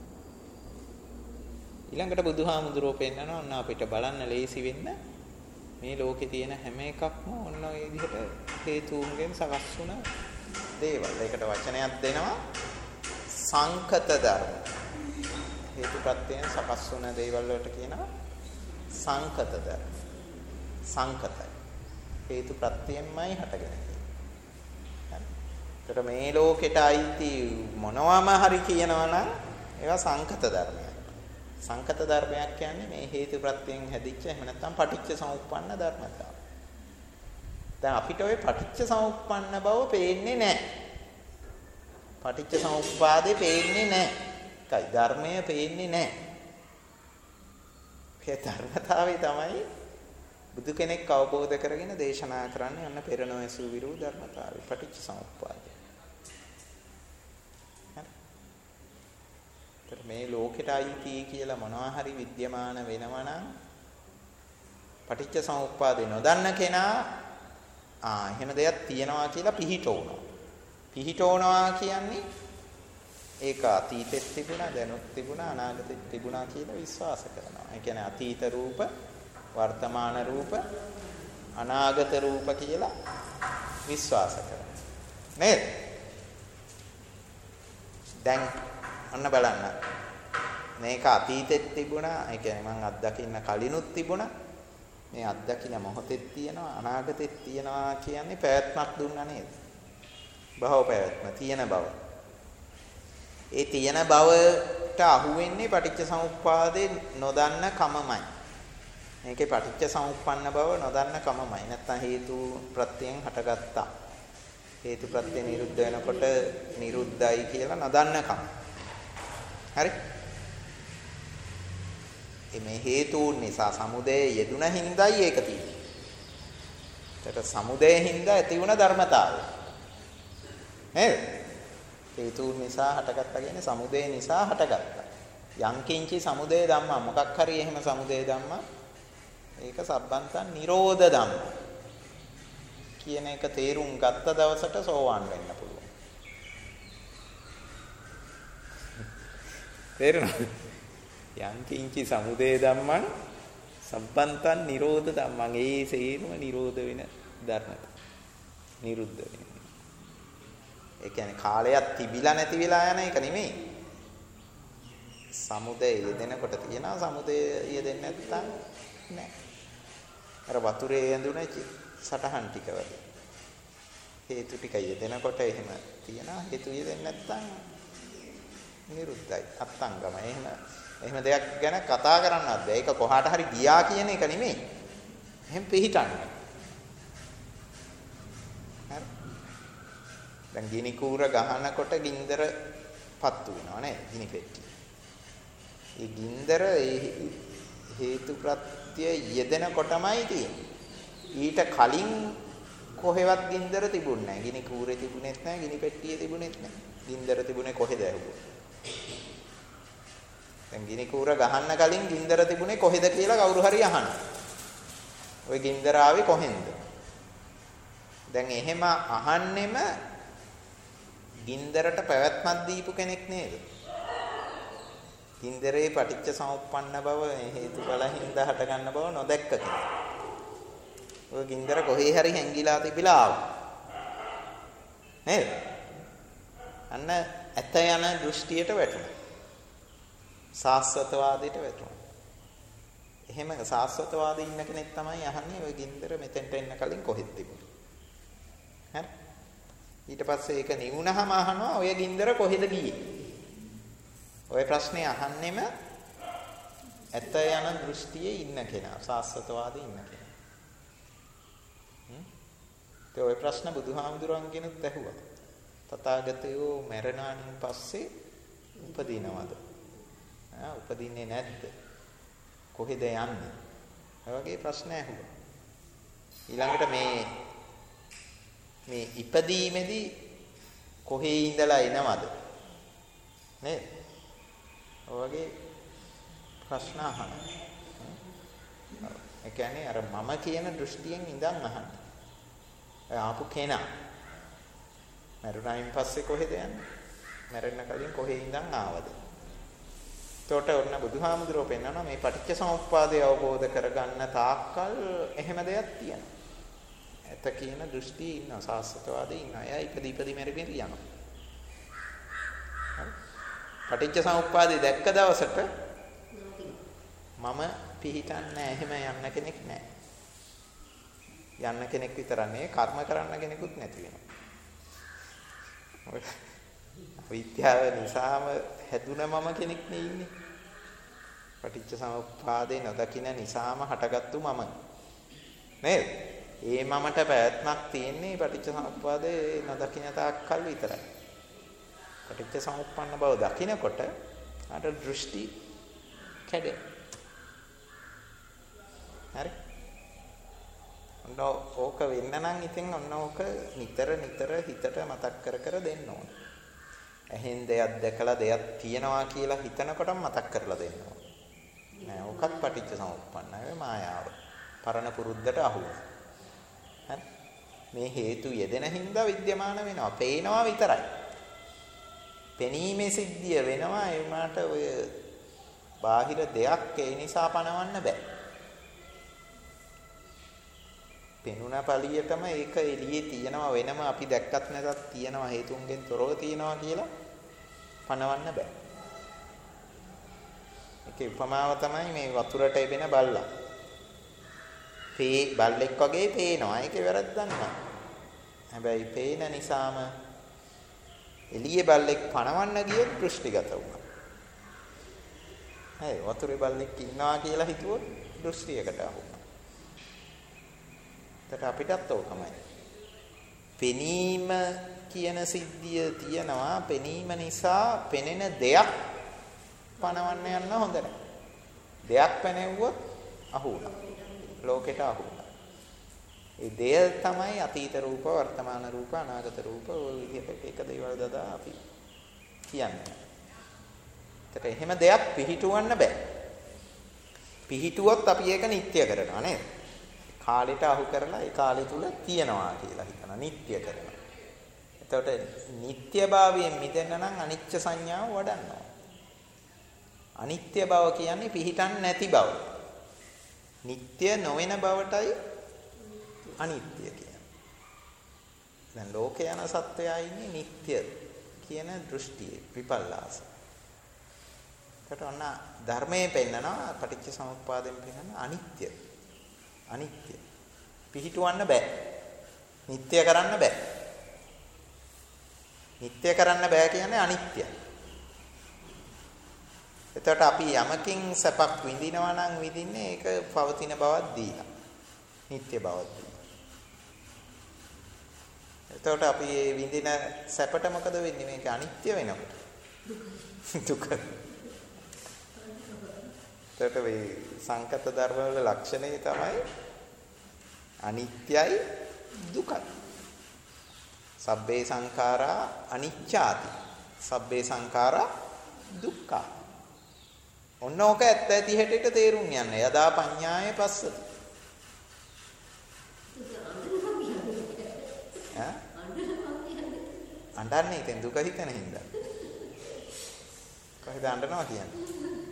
ඊළඟට බුදුහාමුදුරුවෝ පෙන්නනවා ඔන්න අපිට බලන්න ලේසි වෙන්න මේ ලෝකේ තියෙන හැම එකක්ම ඔන්න ඔය විදිහට හේතුන්ගෙන් සකස් වුණ දේවල්. ඒකට වචනයක් දෙනවා සංකත ධර්ම. හේතු ප්‍රත්‍යයෙන් සකස් වුණ දේවල් වලට කියනවා සංකත ධර්ම. සංකතයි. හේතු ප්‍රත්‍යයෙන්මයි හටගෙන තියෙන්නේ. හරි. මේ ලෝකෙට අයිති මොනවාම හරි කියනවා නම් ඒවා සංකත ධර්මයක්. සංකත ධර්මයක් කියන්නේ මේ හේතු ප්‍රත්‍යයෙන් හැදිච්ච එහෙම නැත්නම් පටිච්ච සමුප්පන්න ධර්මතාව. දැන් අපිට ওই පටිච්ච සමුප්පන්න බව පේන්නේ නැහැ. පටිච්ච සමුප්පාදේ පේන්නේ නැහැ. ඒකයි ධර්මය පේන්නේ නැහැ. ඒ ධර්මතාවය තමයි බුදු කෙනෙක් අවබෝධ කරගෙන දේශනා කරන්නේ අන්න පෙර නොඇසූ විරූ ධර්මතාවය පටිච්ච සමුප්පාදය. හරි. මේ ලෝකෙට අයිති කියලා මොනවා හරි විද්‍යමාන වෙනවා නම් පටිච්ච සමුප්පාදේ නොදන්න කෙනා ආ එහෙම දෙයක් තියෙනවා කියලා පිහිටවනවා. පිහිටවනවා කියන්නේ ඒක අතීතෙත් තිබුණා දැනුත් තිබුණා අනාගතෙත් තිබුණා කියලා විශ්වාස කරනවා. ඒ කියන්නේ අතීත රූප වර්තමාන රූප අනාගත රූප කියලා විශ්වාස කරනවා. නේද? දැන් අන්න බලන්න. මේක අතීතෙත් තිබුණා. ඒ කියන්නේ මං අත්දකින්න කලිනුත් තිබුණා. මේ අත්දකින්න මොහොතෙත් තියෙනවා අනාගතෙත් තියෙනවා කියන්නේ පැවැත්මක් දුන්නා නේද? භව පැවැත්ම තියෙන බව. ඒ තියෙන බවට අහු වෙන්නේ පටිච්ච සමුප්පාදේ නොදන්න කමමයි. මේකේ පටිච්ච සමුප්පන්න බව නොදන්න කමමයි. නැත්තම් හේතු ප්‍රත්‍යයෙන් හටගත්තා. හේතු ප්‍රත්‍ය නිරුද්ධ වෙනකොට නිරුද්ධයි කියලා නොදන්න කම. හරි? මේ හේතුන් නිසා සමුදය යෙදුන හින්දායි ඒක තියෙන්නේ. ඒකට සමුදය හින්දා ඇති වුණ ධර්මතාවය. නේද? හේතුන් නිසා හටගත්තා කියන්නේ සමුදය නිසා හටගත්තා. යංකින්චි සමුදය ධම්මා මොකක් හරි එහෙම සමුදය ධම්මා ඒක සබ්බන්තං නිරෝධ ධම්ම කියන එක තේරුම් ගත්ත දවසට සෝවාන් වෙන්න පුළුවන්. තේරුණාද? යංකින්චි සමුදය ධම්මං සබ්බන්තං නිරෝධ ධම්මං ඒ සේරම නිරෝධ වෙන ධර්ම. නිරුද්ධ වෙන. ඒ කියන්නේ කාලයක් තිබිලා නැති වෙලා යන එක නෙමෙයි. සමුදය යෙදෙනකොට තියෙනවා සමුදය යෙදෙන්නේ නැත්නම් නෑ. අර වතුරේ ඇඳුන සටහන් ටික වගේ. හේතු ටික යෙදෙනකොට එහෙම තියෙනවා හේතු යෙදෙන්නේ නැත්නම් නිරුද්ධයි අත්ංගම. එහෙම එහෙම දෙයක් ගැන කතා කරන්නවත් බෑ. ඒක කොහාට හරි ගියා කියන එක නෙමෙයි. එහෙම පිළිහිටන්නේ. හරි. දැන් ගිනි කූර ගහනකොට ගින්දර පත්තු වෙනවා නේද? ගිනි පෙට්ටිය. ඒ ගින්දර ඒ හේතු ප්‍රත්‍ය යෙදෙනකොටමයි තියෙන්නේ. ඊට කලින් කොහෙවත් ගින්දර තිබුණේ නැහැ. ගිනි කූරේ තිබුණෙත් නැහැ, ගිනි පෙට්ටියේ තිබුණෙත් නැහැ. ගින්දර තිබුණේ කොහෙද ඇහුවොත්. දැන් ගිනි කූර ගහන්න කලින් ගින්දර තිබුණේ කොහෙද කියලා කවුරු හරි අහනවා. ওই ගින්දර ආවේ කොහෙන්ද? දැන් එහෙම අහන්නෙම ගින්දරට පැවැත්මක් දීපු කෙනෙක් නේද? ගින්දරේ පටිච්ච සමුප්පන්න බව හේතුඵල හින්දා හට ගන්න බව නොදැක්ක කෙනෙක්. ඔය ගින්දර කොහේ හරි හැංගිලා තිබිලා ආවා. නේද? අන්න ඇත යන දෘෂ්ටියට වැටුණා. සාස්වතවාදයට වැටුණා. එහෙම සාස්වතවාදී ඉන්න කෙනෙක් තමයි අහන්නේ ඔය ගින්දර මෙතෙන්ට එන්න කලින් කොහෙද තිබුණේ. හරි? ඊට පස්සේ ඒක නිවුනහම අහනවා ඔය ගින්දර කොහෙද ගියේ? ඔය ප්‍රශ්නේ අහන්නෙම ඇත යන දෘෂ්ටියේ ඉන්න කෙනා, සාස්වතවාදී ඉන්න කෙනා. හ්ම්. ඒ ඔය ප්‍රශ්න බුදුහාමුදුරන්ගෙනුත් ඇහුවා. තථාගතයෝ මරණානින් පස්සේ උපදිනවද? ආ උපදින්නේ නැද්ද? කොහෙද යන්නේ? ඒ වගේ ප්‍රශ්න ඇහුවා. ඊළඟට මේ මේ ඉපදීමේදී කොහේ ඉඳලා එනවද? නේද? ඔයගේ ප්‍රශ්න අහන්න. ඒ කියන්නේ අර මම කියන දෘෂ්ටියෙන් ඉඳන් අහන්න. ආපු කෙනා මරුණයින් පස්සේ කොහෙද යන්නේ? මැරෙන්න කලින් කොහේ ඉඳන් ආවද? එතකොට ඔන්න බුදුහාමුදුරුවෝ පෙන්නනවා මේ පටිච්ච සමුප්පාදය අවබෝධ කරගන්න තාක්කල් එහෙම දෙයක් තියෙනවා. ඇත කියන දෘෂ්ටියේ ඉන්න සාස්ත්‍රවාදී ඉන්න අය ඉපදි ඉපදි මෙරි මෙරි යනවා. පටිච්ච සමුප්පාදය දැක්ක දවසට මම පිහිටන්නේ නැහැ. එහෙම යන්න කෙනෙක් නැහැ. යන්න කෙනෙක් විතරක් නෙවෙයි කර්ම කරන්න කෙනෙකුත් නැති වෙනවා. විද්‍යාව නිසාම හැදුන මම කෙනෙක් නේ ඉන්නේ. පටිච්ච සමුප්පාදේ නොදකින නිසාම හටගත්තු මම. නේද? ඒ මමට පැවැත්මක් තියෙන්නේ පටිච්ච සමුප්පාදේ නොදකින තාක්කල් විතරයි. පටිච්ච සමුප්පන්න බව දකිනකොට අර දෘෂ්ටි කැඩේ. හරි? ඔන්න ඕක වෙන්න නම් ඉතින් ඔන්න ඕක නිතර නිතර හිතට මතක් කර කර දෙන්න ඕන. එහෙන් දෙයක් දැකලා දෙයක් තියනවා කියලා හිතනකොටම මතක් කරලා දෙන්න ඕන. නෑ ඕකත් පටිච්ච සමුප්පන්නයි මායාව. පරණ පුරුද්දට අහු වෙනවා. හරි? මේ හේතු යෙදෙන හින්දා විද්‍යමාන වෙනවා. පේනවා විතරයි. පෙනීමේ සිද්ධිය වෙනවා ඒ වුණාට ඔය බාහිර දෙයක් ඒ නිසා පණවන්න බෑ. පෙනුන පළියටම ඒක එළියේ තියෙනවා වෙනම අපි දැක්කත් නැතත් තියෙනවා හේතුන්ගෙන් තොරව තියෙනවා කියලා පණවන්න බෑ. ඒකේ උපමාව තමයි මේ වතුරට එබෙන බල්ලා. පේ බල්ලෙක් වගේ පේනවා. ඒකේ වැරද්දක් නැහැ. හැබැයි පේන නිසාම එළියේ බල්ලෙක් පණවන්න ගියොත් දෘෂ්ටිගත වුණා. හරි වතුරේ බල්ලෙක් ඉන්නවා කියලා හිතුවොත් දෘෂ්ටියකට අහු වුණා. ඒකට අපිටත් ඕකමයි. පෙනීම කියන සිද්ධිය තියෙනවා. පෙනීම නිසා පෙනෙන දෙයක් පණවන්න යන්න හොඳ නැහැ. දෙයක් පැනෙව්වොත් අහු වුණා. ලෝකෙට අහු වුණා. ඒ දෙය තමයි අතීත රූප, වර්තමාන රූප, අනාගත රූප ඔය විදිහට එක දේවල් දදා අපි කියන්නේ. ඒකට එහෙම දෙයක් පිහිටවන්න බෑ. පිහිටුවොත් අපි ඒක නිත්‍ය කරනවා නේද? කාලෙට අහු කරලා ඒ කාලය තුල තියනවා කියලා හිතනවා. නිත්‍ය කරනවා. එතකොට නිත්‍යභාවයෙන් මිදෙන්න නම් අනිච්ච සංඥාව වඩන්න ඕන. අනිත්‍ය බව කියන්නේ පිහිටන් නැති බව. නිත්‍ය නොවන බවටයි අනිත්‍ය කියන්නේ. දැන් ලෝකේ යන සත්වයා ඉන්නේ නිත්‍ය කියන දෘෂ්ටියේ විපල්ලාස. ඒකට ඔන්න ධර්මයේ පෙන්නනවා පටිච්ච සමුප්පාදයෙන් පෙන්නන අනිත්‍ය. අනිත්‍ය. පිහිටවන්න බෑ. නිත්‍ය කරන්න බෑ. නිත්‍ය කරන්න බෑ කියන්නේ අනිත්‍යයි. එතකොට අපි යමකින් සැපක් විඳිනවා නම් විඳින්නේ ඒක පවතින බවක් දීලා. නිත්‍ය බවක් දීලා. එතකොට අපි මේ විඳින සැපට මොකද වෙන්නේ? මේක අනිත්‍ය වෙනකොට. දුක. එතකොට මේ සංකත ධර්ම වල ලක්ෂණය තමයි අනිත්‍යයි දුකයි. සබ්බේ සංඛාරා අනිච්චාති. සබ්බේ සංඛාරා දුක්ඛා. ඔන්න ඕක ඇත්ත ඇති හැටියට තේරුම් යන්න. යදා පඤ්ඤාය පස්සති. ඈ? අඬන්නේ ඉතින් දුක හිතන හින්දා. කොහෙද අඬනවා කියන්නේ?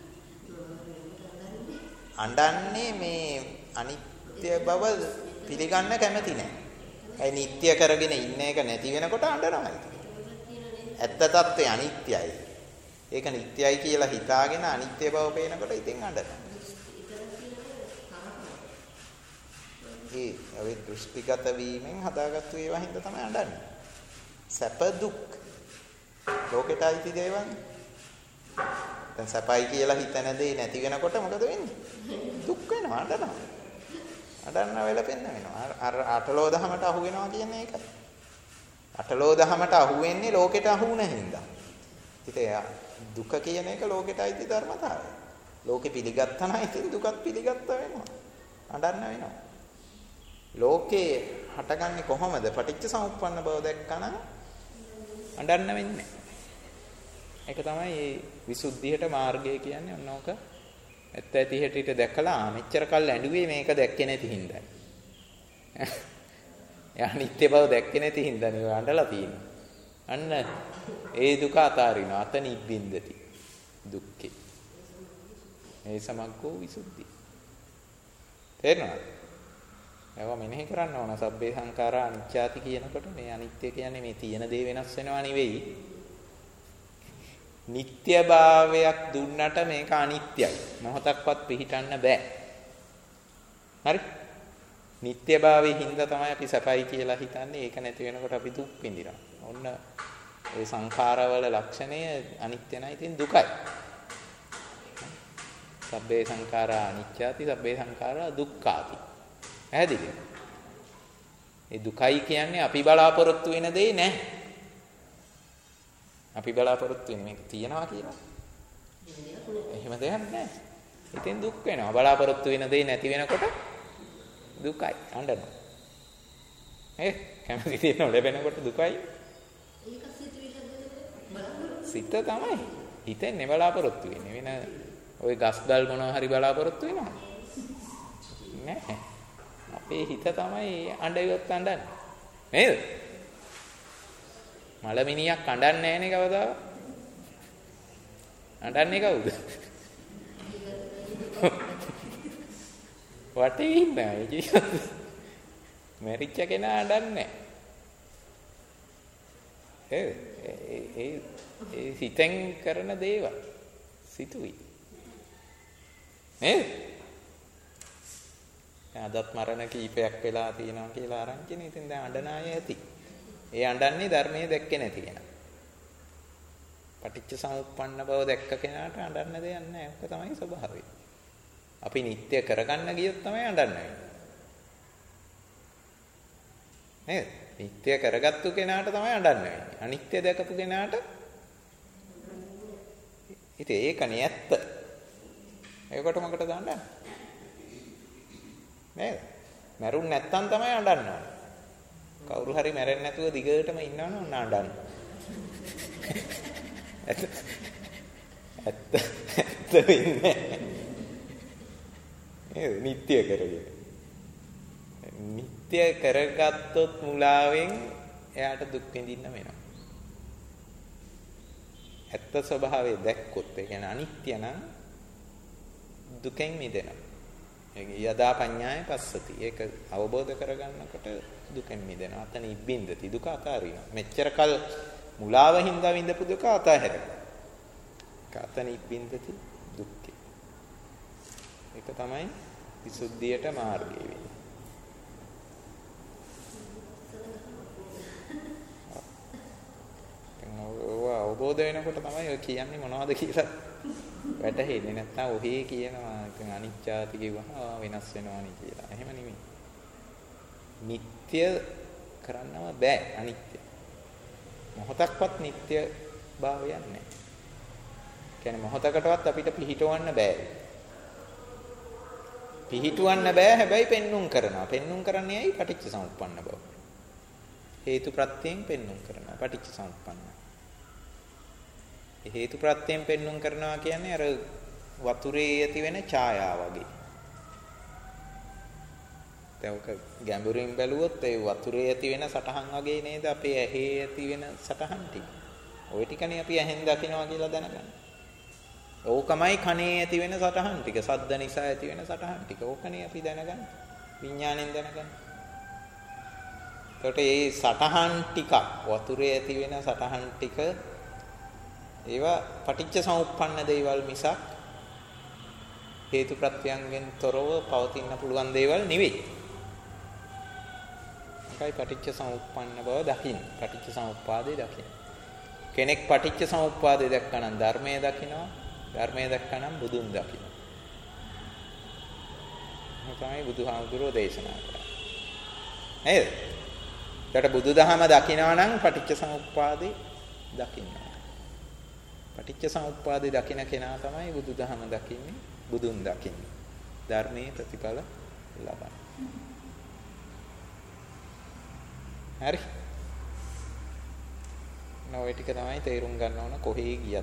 අඬන්නේ මේ අනිත්‍ය බව පිළිගන්න කැමති නැහැ. ඒ නිට්ටය කරගෙන ඉන්න එක නැති වෙනකොට අඬනවා ඉතින්. ඇත්ත తත්වය අනිත්‍යයි. ඒක නිට්ටයයි කියලා හිතාගෙන අනිත්‍ය බව පේනකොට ඉතින් අඬනවා. ඒ අපි දෘෂ්ටිගත වීමෙන් හදාගත්තු ඒවා හින්දා තමයි අඬන්නේ. සැප දුක් ලෝකෙට අයිති දේවල්. දැන් සැපයි කියලා හිතන දේ නැති වෙනකොට මොකද වෙන්නේ? දුක් වෙනවා අඬනවා. අඬන්න වෙලපෙන්න වෙනවා. අර අටලෝ දහමට අහු වෙනවා කියන්නේ ඒකයි. අටලෝ දහමට අහු වෙන්නේ ලෝකෙට අහු වුණ හින්දා. ඉතින් දුක කියන එක ලෝකෙට අයිති ධර්මතාවය. ලෝකෙ පිළිගත්තා නම් ඉතින් දුකත් පිළිගත්තා වෙනවා. අඬන්න වෙනවා. ලෝකේ හටගන්නේ කොහොමද? පටිච්ච සමුප්පන්න බව දැක්කම අඬන්න වෙන්නේ. ඒක තමයි මේ විසුද්ධියට මාර්ගය කියන්නේ. ඔන්නෝක ඇත්ත ඇති හැටියට දැකලා මෙච්චර කල් ඇඬුවේ මේක දැක්කේ නැති හින්දා. යා නිත්‍ය බව දැක්කේ නැති හින්දා නේ අඬලා තියෙන්නේ. අන්න ඒ දුක අතාරින අත නිබ්බින්දති දුක්ඛේ. ඒ සමග්ගෝ විසුද්ධි. තේරෙනවද? ඒවා මෙනෙහි කරන්න ඕන. සබ්බේ සංඛාරා අනිච්චාති කියනකොට මේ අනිත්‍ය කියන්නේ මේ තියෙන දේ වෙනස් වෙනවා නෙවෙයි. නිට්ටයභාවයක් දුන්නට මේක අනිත්‍යයි. මොහොතක්වත් පිහිටන්න බෑ. හරි? නිට්ටයභාවයේ හින්දා තමයි අපි සැපයි කියලා හිතන්නේ. ඒක නැති වෙනකොට අපි දුක් විඳිනවා. ඔන්න ඒ සංඛාරවල ලක්ෂණය අනිත්‍ය නැයි තියෙන දුකයි. සබ්බේ සංඛාරා අනිච්චාති සබ්බේ සංඛාරා දුක්ඛාති. පැහැදිලිද? ඒ දුකයි කියන්නේ අපි බලාපොරොත්තු වෙන දේ නෑ. අපි බලාපොරොත්තු වෙන මේක තියනවා කියලා. එහෙම දෙයක් නෑ. ඉතින් දුක් වෙනවා. බලාපොරොත්තු වෙන දේ නැති වෙනකොට දුකයි. අඬනවා. ඒ කැමති දේ නොලැබෙනකොට දුකයි. ඒක සිත තමයි. හිතෙන්නේ බලාපොරොත්තු වෙන්නේ. වෙන ඔය ගස්දල් මොනවා හරි බලාපොරොත්තු වෙනවා නෑ. අපේ හිත තමයි අඬියොත් අඬන්නේ. නේද? මලමිනියක් අඬන්නේ නෑනේ කවදාවත්. අඬන්නේ කවුද? වටේ ඉන්නේ නෑ. මැරිච්ච කෙනා අඬන්නේ නෑ. ඒ ඒ ඒ හිතෙන් කරන දේවල් සිතුයි. නේද? අදත් මරණ කීපයක් වෙලා තියෙනවා කියලා ආරංචිනේ. ඉතින් දැන් අඬන අය ඇති. ඒ අඬන්නේ ධර්මයේ දැක්කේ නැති කෙනා. පටිච්ච සමුප්පන්න බව දැක්ක කෙනාට අඬන්න දෙයක් නැහැ. ඒක තමයි ස්වභාවය. අපි නිත්‍ය කරගන්න ගියොත් තමයි අඬන්න වෙන්නේ. නේද? නිත්‍ය කරගත්තු කෙනාට තමයි අඬන්න වෙන්නේ. අනිත්‍ය දැකපු කෙනාට ඉතින් ඒකනේ ඇත්ත. ඒකට මොකටද අඬන්නේ? නේද? මැරුන් නැත්තම් තමයි අඬන්න ඕනේ. කවුරු හරි මැරෙන්නේ නැතුව දිගටම ඉන්නවනම් ඔන්න අඬන්න. ඇත්ත ඇත්ත ඇත්ත වෙන්නේ. ඒ නිත්‍ය කරගෙන. නිත්‍ය කරගත්තොත් මුලාවෙන් එයාට දුක් විඳින්න වෙනවා. ඇත්ත ස්වභාවය දැක්කොත් ඒ කියන්නේ අනිත්‍ය නම් දුකෙන් මිදෙනවා. ඒක යදා පඤ්ඤාය පස්සති. ඒක අවබෝධ කරගන්නකොට දුකෙන් මිදෙනවා. අතන ඉබ්බින්දති දුක අතාරිනවා. මෙච්චර කල් මුලාව හින්දා විඳපු දුක අතහැරෙනවා. අතන ඉබ්බින්දති දුක්ඛේ. ඒක තමයි විසුද්ධියට මාර්ගය වෙන්නේ. අවබෝධ වෙනකොට තමයි ඔය කියන්නේ මොනවද කියලා වැටහෙන්නේ. නැත්නම් ඔහේ කියනවා ඉතින් අනිච්චාති කිව්වහම වෙනස් වෙනවනේ කියලා. එහෙම නෙමෙයි. නිට්ටය කරන්නම බෑ අනිත්‍ය. මොහොතක්වත් නිට්ටය භාවයක් නැහැ. කියන්නේ මොහොතකටවත් අපිට පිහිටවන්න බෑ. පිහිටවන්න බෑ හැබැයි පෙන්눔 කරනවා. පෙන්눔 කරන්නේ ඇයි? පටිච්ච සමුප්පන්න බව. හේතු ප්‍රත්‍යයෙන් පෙන්눔 කරනවා. පටිච්ච සමුප්පන්න. හේතු ප්‍රත්‍යයෙන් පෙන්눔 කරනවා කියන්නේ අර වතුරේ ඇති වෙන ඡායාව වගේ. දැන් ඔක ගැඹුරින් බැලුවොත් ඒ වතුරේ ඇති වෙන සටහන් වගේ නේද අපේ ඇහි ඇති වෙන සටහන් ටික. ওই ටිකනේ අපි ඇහෙන් දකිනවා කියලා දැනගන්න. ඕකමයි කනේ ඇති වෙන සටහන් ටික. සද්ද නිසා ඇති වෙන සටහන් ටික. ඕකනේ අපි දැනගන්න. විඥාණයෙන් දැනගන්න. එතකොට මේ සටහන් ටික වතුරේ ඇති වෙන සටහන් ටික ඒවා පටිච්ච සමුප්පන්න දේවල් මිසක් හේතු ප්‍රත්‍යයන්ගෙන් තොරව පවතින්න පුළුවන් දේවල් නෙවෙයි. ඒකයි පටිච්ච සමුප්පන්න බව දකින්න. පටිච්ච සමුප්පාදේ දකින්න. කෙනෙක් පටිච්ච සමුප්පාදේ දැක්කනම් ධර්මයේ දකිනවා. ධර්මයේ දැක්කනම් බුදුන් දකිනවා. තමයි බුදුහාමුදුරෝ දේශනා කරන්නේ. නේද? ඒකට බුදුදහම දකිනවා නම් පටිච්ච සමුප්පාදේ දකින්නවා. පටිච්ච සමුප්පාදේ දකින කෙනා තමයි බුදුදහම දකින්නේ, බුදුන් දකින්නේ. ධර්මයේ ප්‍රතිඵල ලබන. හරි. ඔය ටික තමයි තේරුම් ගන්න ඕන කොහේ ගියත්.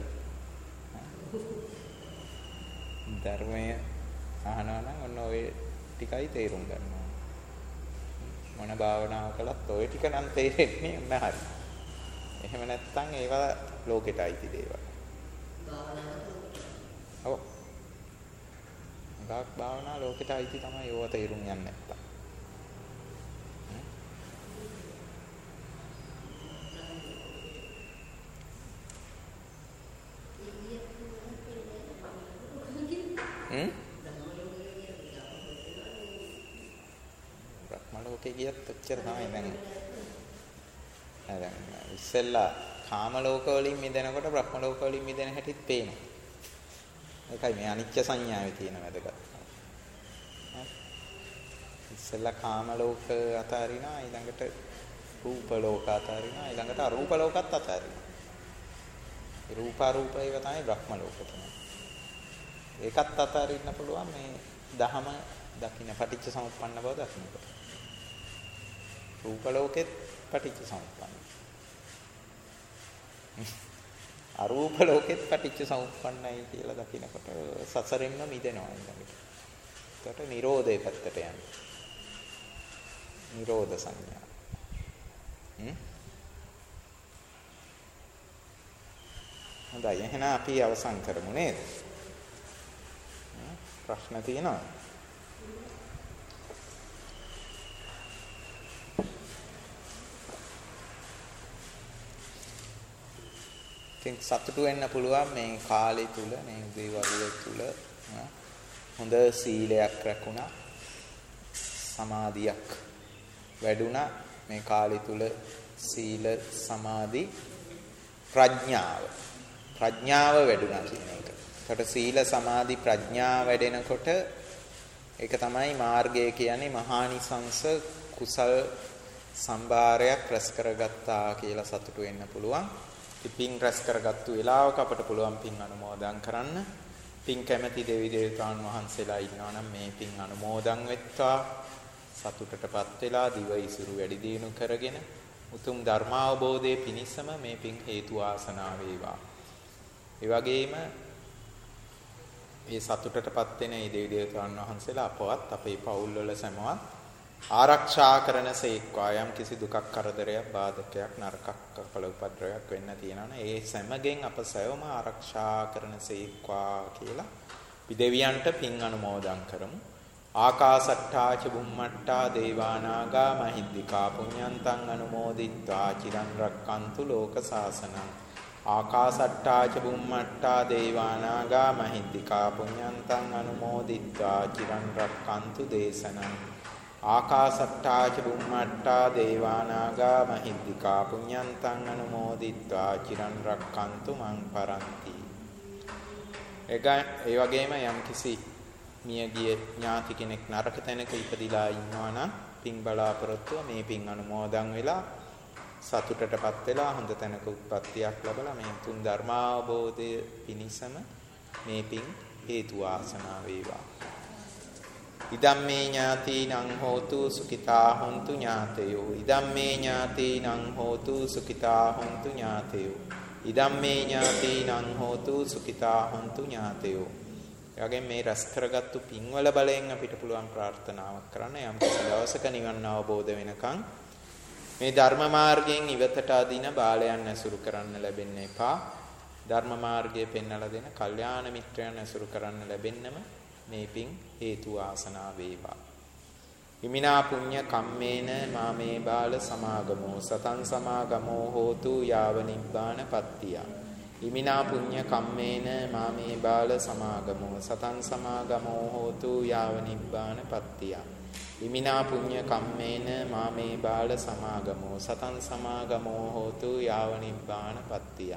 ධර්මය අහනවා නම් ඔන්න ඔය ටිකයි තේරුම් ගන්න ඕන. මොන භාවනාව කළත් ඔය ටික නම් තේරෙන්නේ නැහැ හරි. එහෙම නැත්නම් ඒවා ලෝකෙට අයිති දේවල්. භාවනාව ඔව්. භාවනාව ලෝකෙට අයිති තමයි ඒවා තේරුම් යන්නේ නැත්තම්. හ්ම්? බ්‍රහ්ම ලෝකේ ගියත් ඔච්චර තමයි දැන්. දැන් ඉස්සෙල්ලා කාම ලෝක වලින් මිදෙනකොට බ්‍රහ්ම ලෝක වලින් මිදෙන හැටිත් පේනවා. ඒකයි මේ අනිත්‍ය සංඥාවේ තියෙන වැදගත්. ඉස්සෙල්ලා කාම ලෝක අතාරිනා ඊළඟට රූප ලෝක අතාරිනා ඊළඟට අරූප ලෝකත් අතාරිනා. රූප අරූප ඒවා තමයි බ්‍රහ්ම ලෝක තමයි. ඒකත් අතාරින්න පුළුවන් මේ දහම දකින්න පටිච්ච සමුප්පන්න බව දකින්නකොට. රූප ලෝකෙත් පටිච්ච සමුප්පන්න. අරූප ලෝකෙත් පටිච්ච සමුප්පන්නයි කියලා දකින්නකොට සසරෙන්ම මිදෙනවා ඊළඟට. ඒකට නිරෝධය පැත්තට යනවා. නිරෝධ සංඥා. හ්ම්. හොඳයි එහෙනම් අපි අවසන් කරමු නේද? ප්‍රශ්න තියෙනවා? ඉතින් සතුටු වෙන්න පුළුවන් මේ කාලය තුල මේ උදේ වරුව තුල හොඳ සීලයක් රැකුණා සමාධියක් වැඩුණා මේ කාලය තුල සීල සමාධි ප්‍රඥාව ප්‍රඥාව වැඩුණා කියන එක. ඒකට සීල සමාධි ප්‍රඥා වැඩෙනකොට ඒක තමයි මාර්ගය කියන්නේ මහානිසංස කුසල් සම්භාරයක් රැස් කරගත්තා කියලා සතුටු වෙන්න පුළුවන්. පින් රැස් කරගත්තු වෙලාවක අපට පුළුවන් පින් අනුමෝදන් කරන්න. පින් කැමැති දෙවි දේවතාවුන් වහන්සේලා ඉන්නවා නම් මේ පින් අනුමෝදන් වෙත්වා. සතුටටපත් වෙලා දිව ඉසුරු වැඩි දියුණු කරගෙන උතුම් ධර්මාවබෝධයේ පිණිසම මේ පින් හේතු ආසනාව වේවා. ඒ වගේම මේ සතුටටපත් වෙන මේ දෙවි දේවතාවුන් වහන්සේලා අපවත් අපේ පවුල් වල සමවත් ආරක්ෂා කරන සේක්වා. යම් කිසි දුකක් කරදරයක් බාධකයක් නරකක් කපල උපද්‍රවයක් වෙන්න තියෙනවනේ ඒ සෑමගෙන් අප සෑවම ආරක්ෂා කරන සේක්වා කියලා අපි දෙවියන්ට පින් අනුමෝදන් කරමු. ආකාසට්ටා ච බුම්මට්ටා දේවානාගා මහිද්దికා පුඤ්ඤන්තං අනුමෝදිත්වා චිරන් රක්칸තු ලෝක සාසනං. ආකාසට්ටා ච බුම්මට්ටා දේවානාගා මහිද්దికා පුඤ්ඤන්තං අනුමෝදිත්වා චිරන් රක්칸තු දේශනං. ආකාසට්ටා ච බුම්මට්ටා දේවානාගා මහිද්దికා පුඤ්ඤන්තං අනුමෝදිත්වා චිරන් රක්칸තු මං පරන්ති. ඒ වගේම යම්කිසි මියගිය ඥාති කෙනෙක් නරක තැනක ඉපදිලා ඉන්නවා නම් පින් බලාපොරොත්තුව මේ පින් අනුමෝදන් වෙලා සතුටටපත් වෙලා හොඳ තැනක උත්පත්තියක් ලැබලා මේ තුන් ධර්මාවබෝධය පිණිසම මේ පින් හේතු වාසනා වේවා. ඉදම්මේ ඥාතිනං හෝතු සුඛිතා හොන්තු ඥාතයෝ. ඉදම්මේ ඥාතිනං හෝතු සුඛිතා හොන්තු ඥාතයෝ. ඉදම්මේ ඥාතිනං හෝතු සුඛිතා හොන්තු ඥාතයෝ. එවැගේ මේ රැස් කරගත්තු පින්වල බලයෙන් අපිට පුළුවන් ප්‍රාර්ථනාවක් කරන්න යම් කිසි දවසක නිවන් අවබෝධ වෙනකන් මේ ධර්ම මාර්ගයෙන් ඉවතට අදින බාලයන් ඇසුරු කරන්න ලැබෙන්න එපා. ධර්ම මාර්ගයේ පෙන්වලා දෙන කල්යාණ මිත්‍රයන් ඇසුරු කරන්න ලැබෙන්නම මේ පින් හේතු ආසනා වේවා. හිමිනා පුඤ්ඤ කම්මේන මාමේ බාල සමාගමෝ සතං සමාගමෝ හෝතු යාව නිබ්බාන පත්තිය. හිමිනා පුඤ්ඤ කම්මේන මාමේ බාල සමාගමෝ සතං සමාගමෝ හෝතු යාව නිබ්බාන පත්තිය. හිමිනා පුඤ්ඤ කම්මේන මාමේ බාල සමාගමෝ සතං සමාගමෝ හෝතු යාව නිබ්බාන පත්තිය.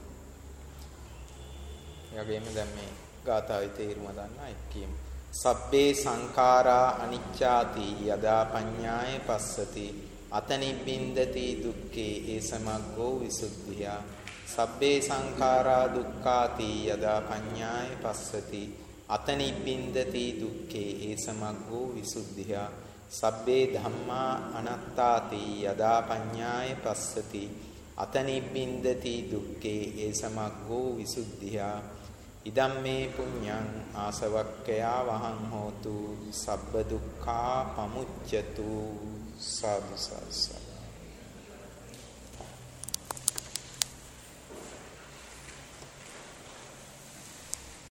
යගෙම දැන් මේ ගාථාවේ තේරුම දන්නා එක් කියමු. සබ්බේ සංඛාරා අනිච්ඡාති යදා පඤ්ඤාය පස්සති අතනිබ්බින්දති දුක්ඛේ ඒසමග්ගෝ විසුද්ධිය. සබ්බේ සංඛාරා දුක්ඛාති යදා පඤ්ඤාය පස්සති අතනිබ්බින්දති දුක්ඛේ ඒසමග්ගෝ විසුද්ධිය. සබ්බේ ධම්මා අනාත්තාති යදා පඤ්ඤාය පස්සති අතනිබ්බින්දති දුක්ඛේ ඒ සමග්ගෝ විසුද්ධියා ඉදම්මේ පුඤ්ඤං ආසවක්ඛයා වහං හෝතු සබ්බ දුක්ඛා පමුච්ඡතු සාදු සාදු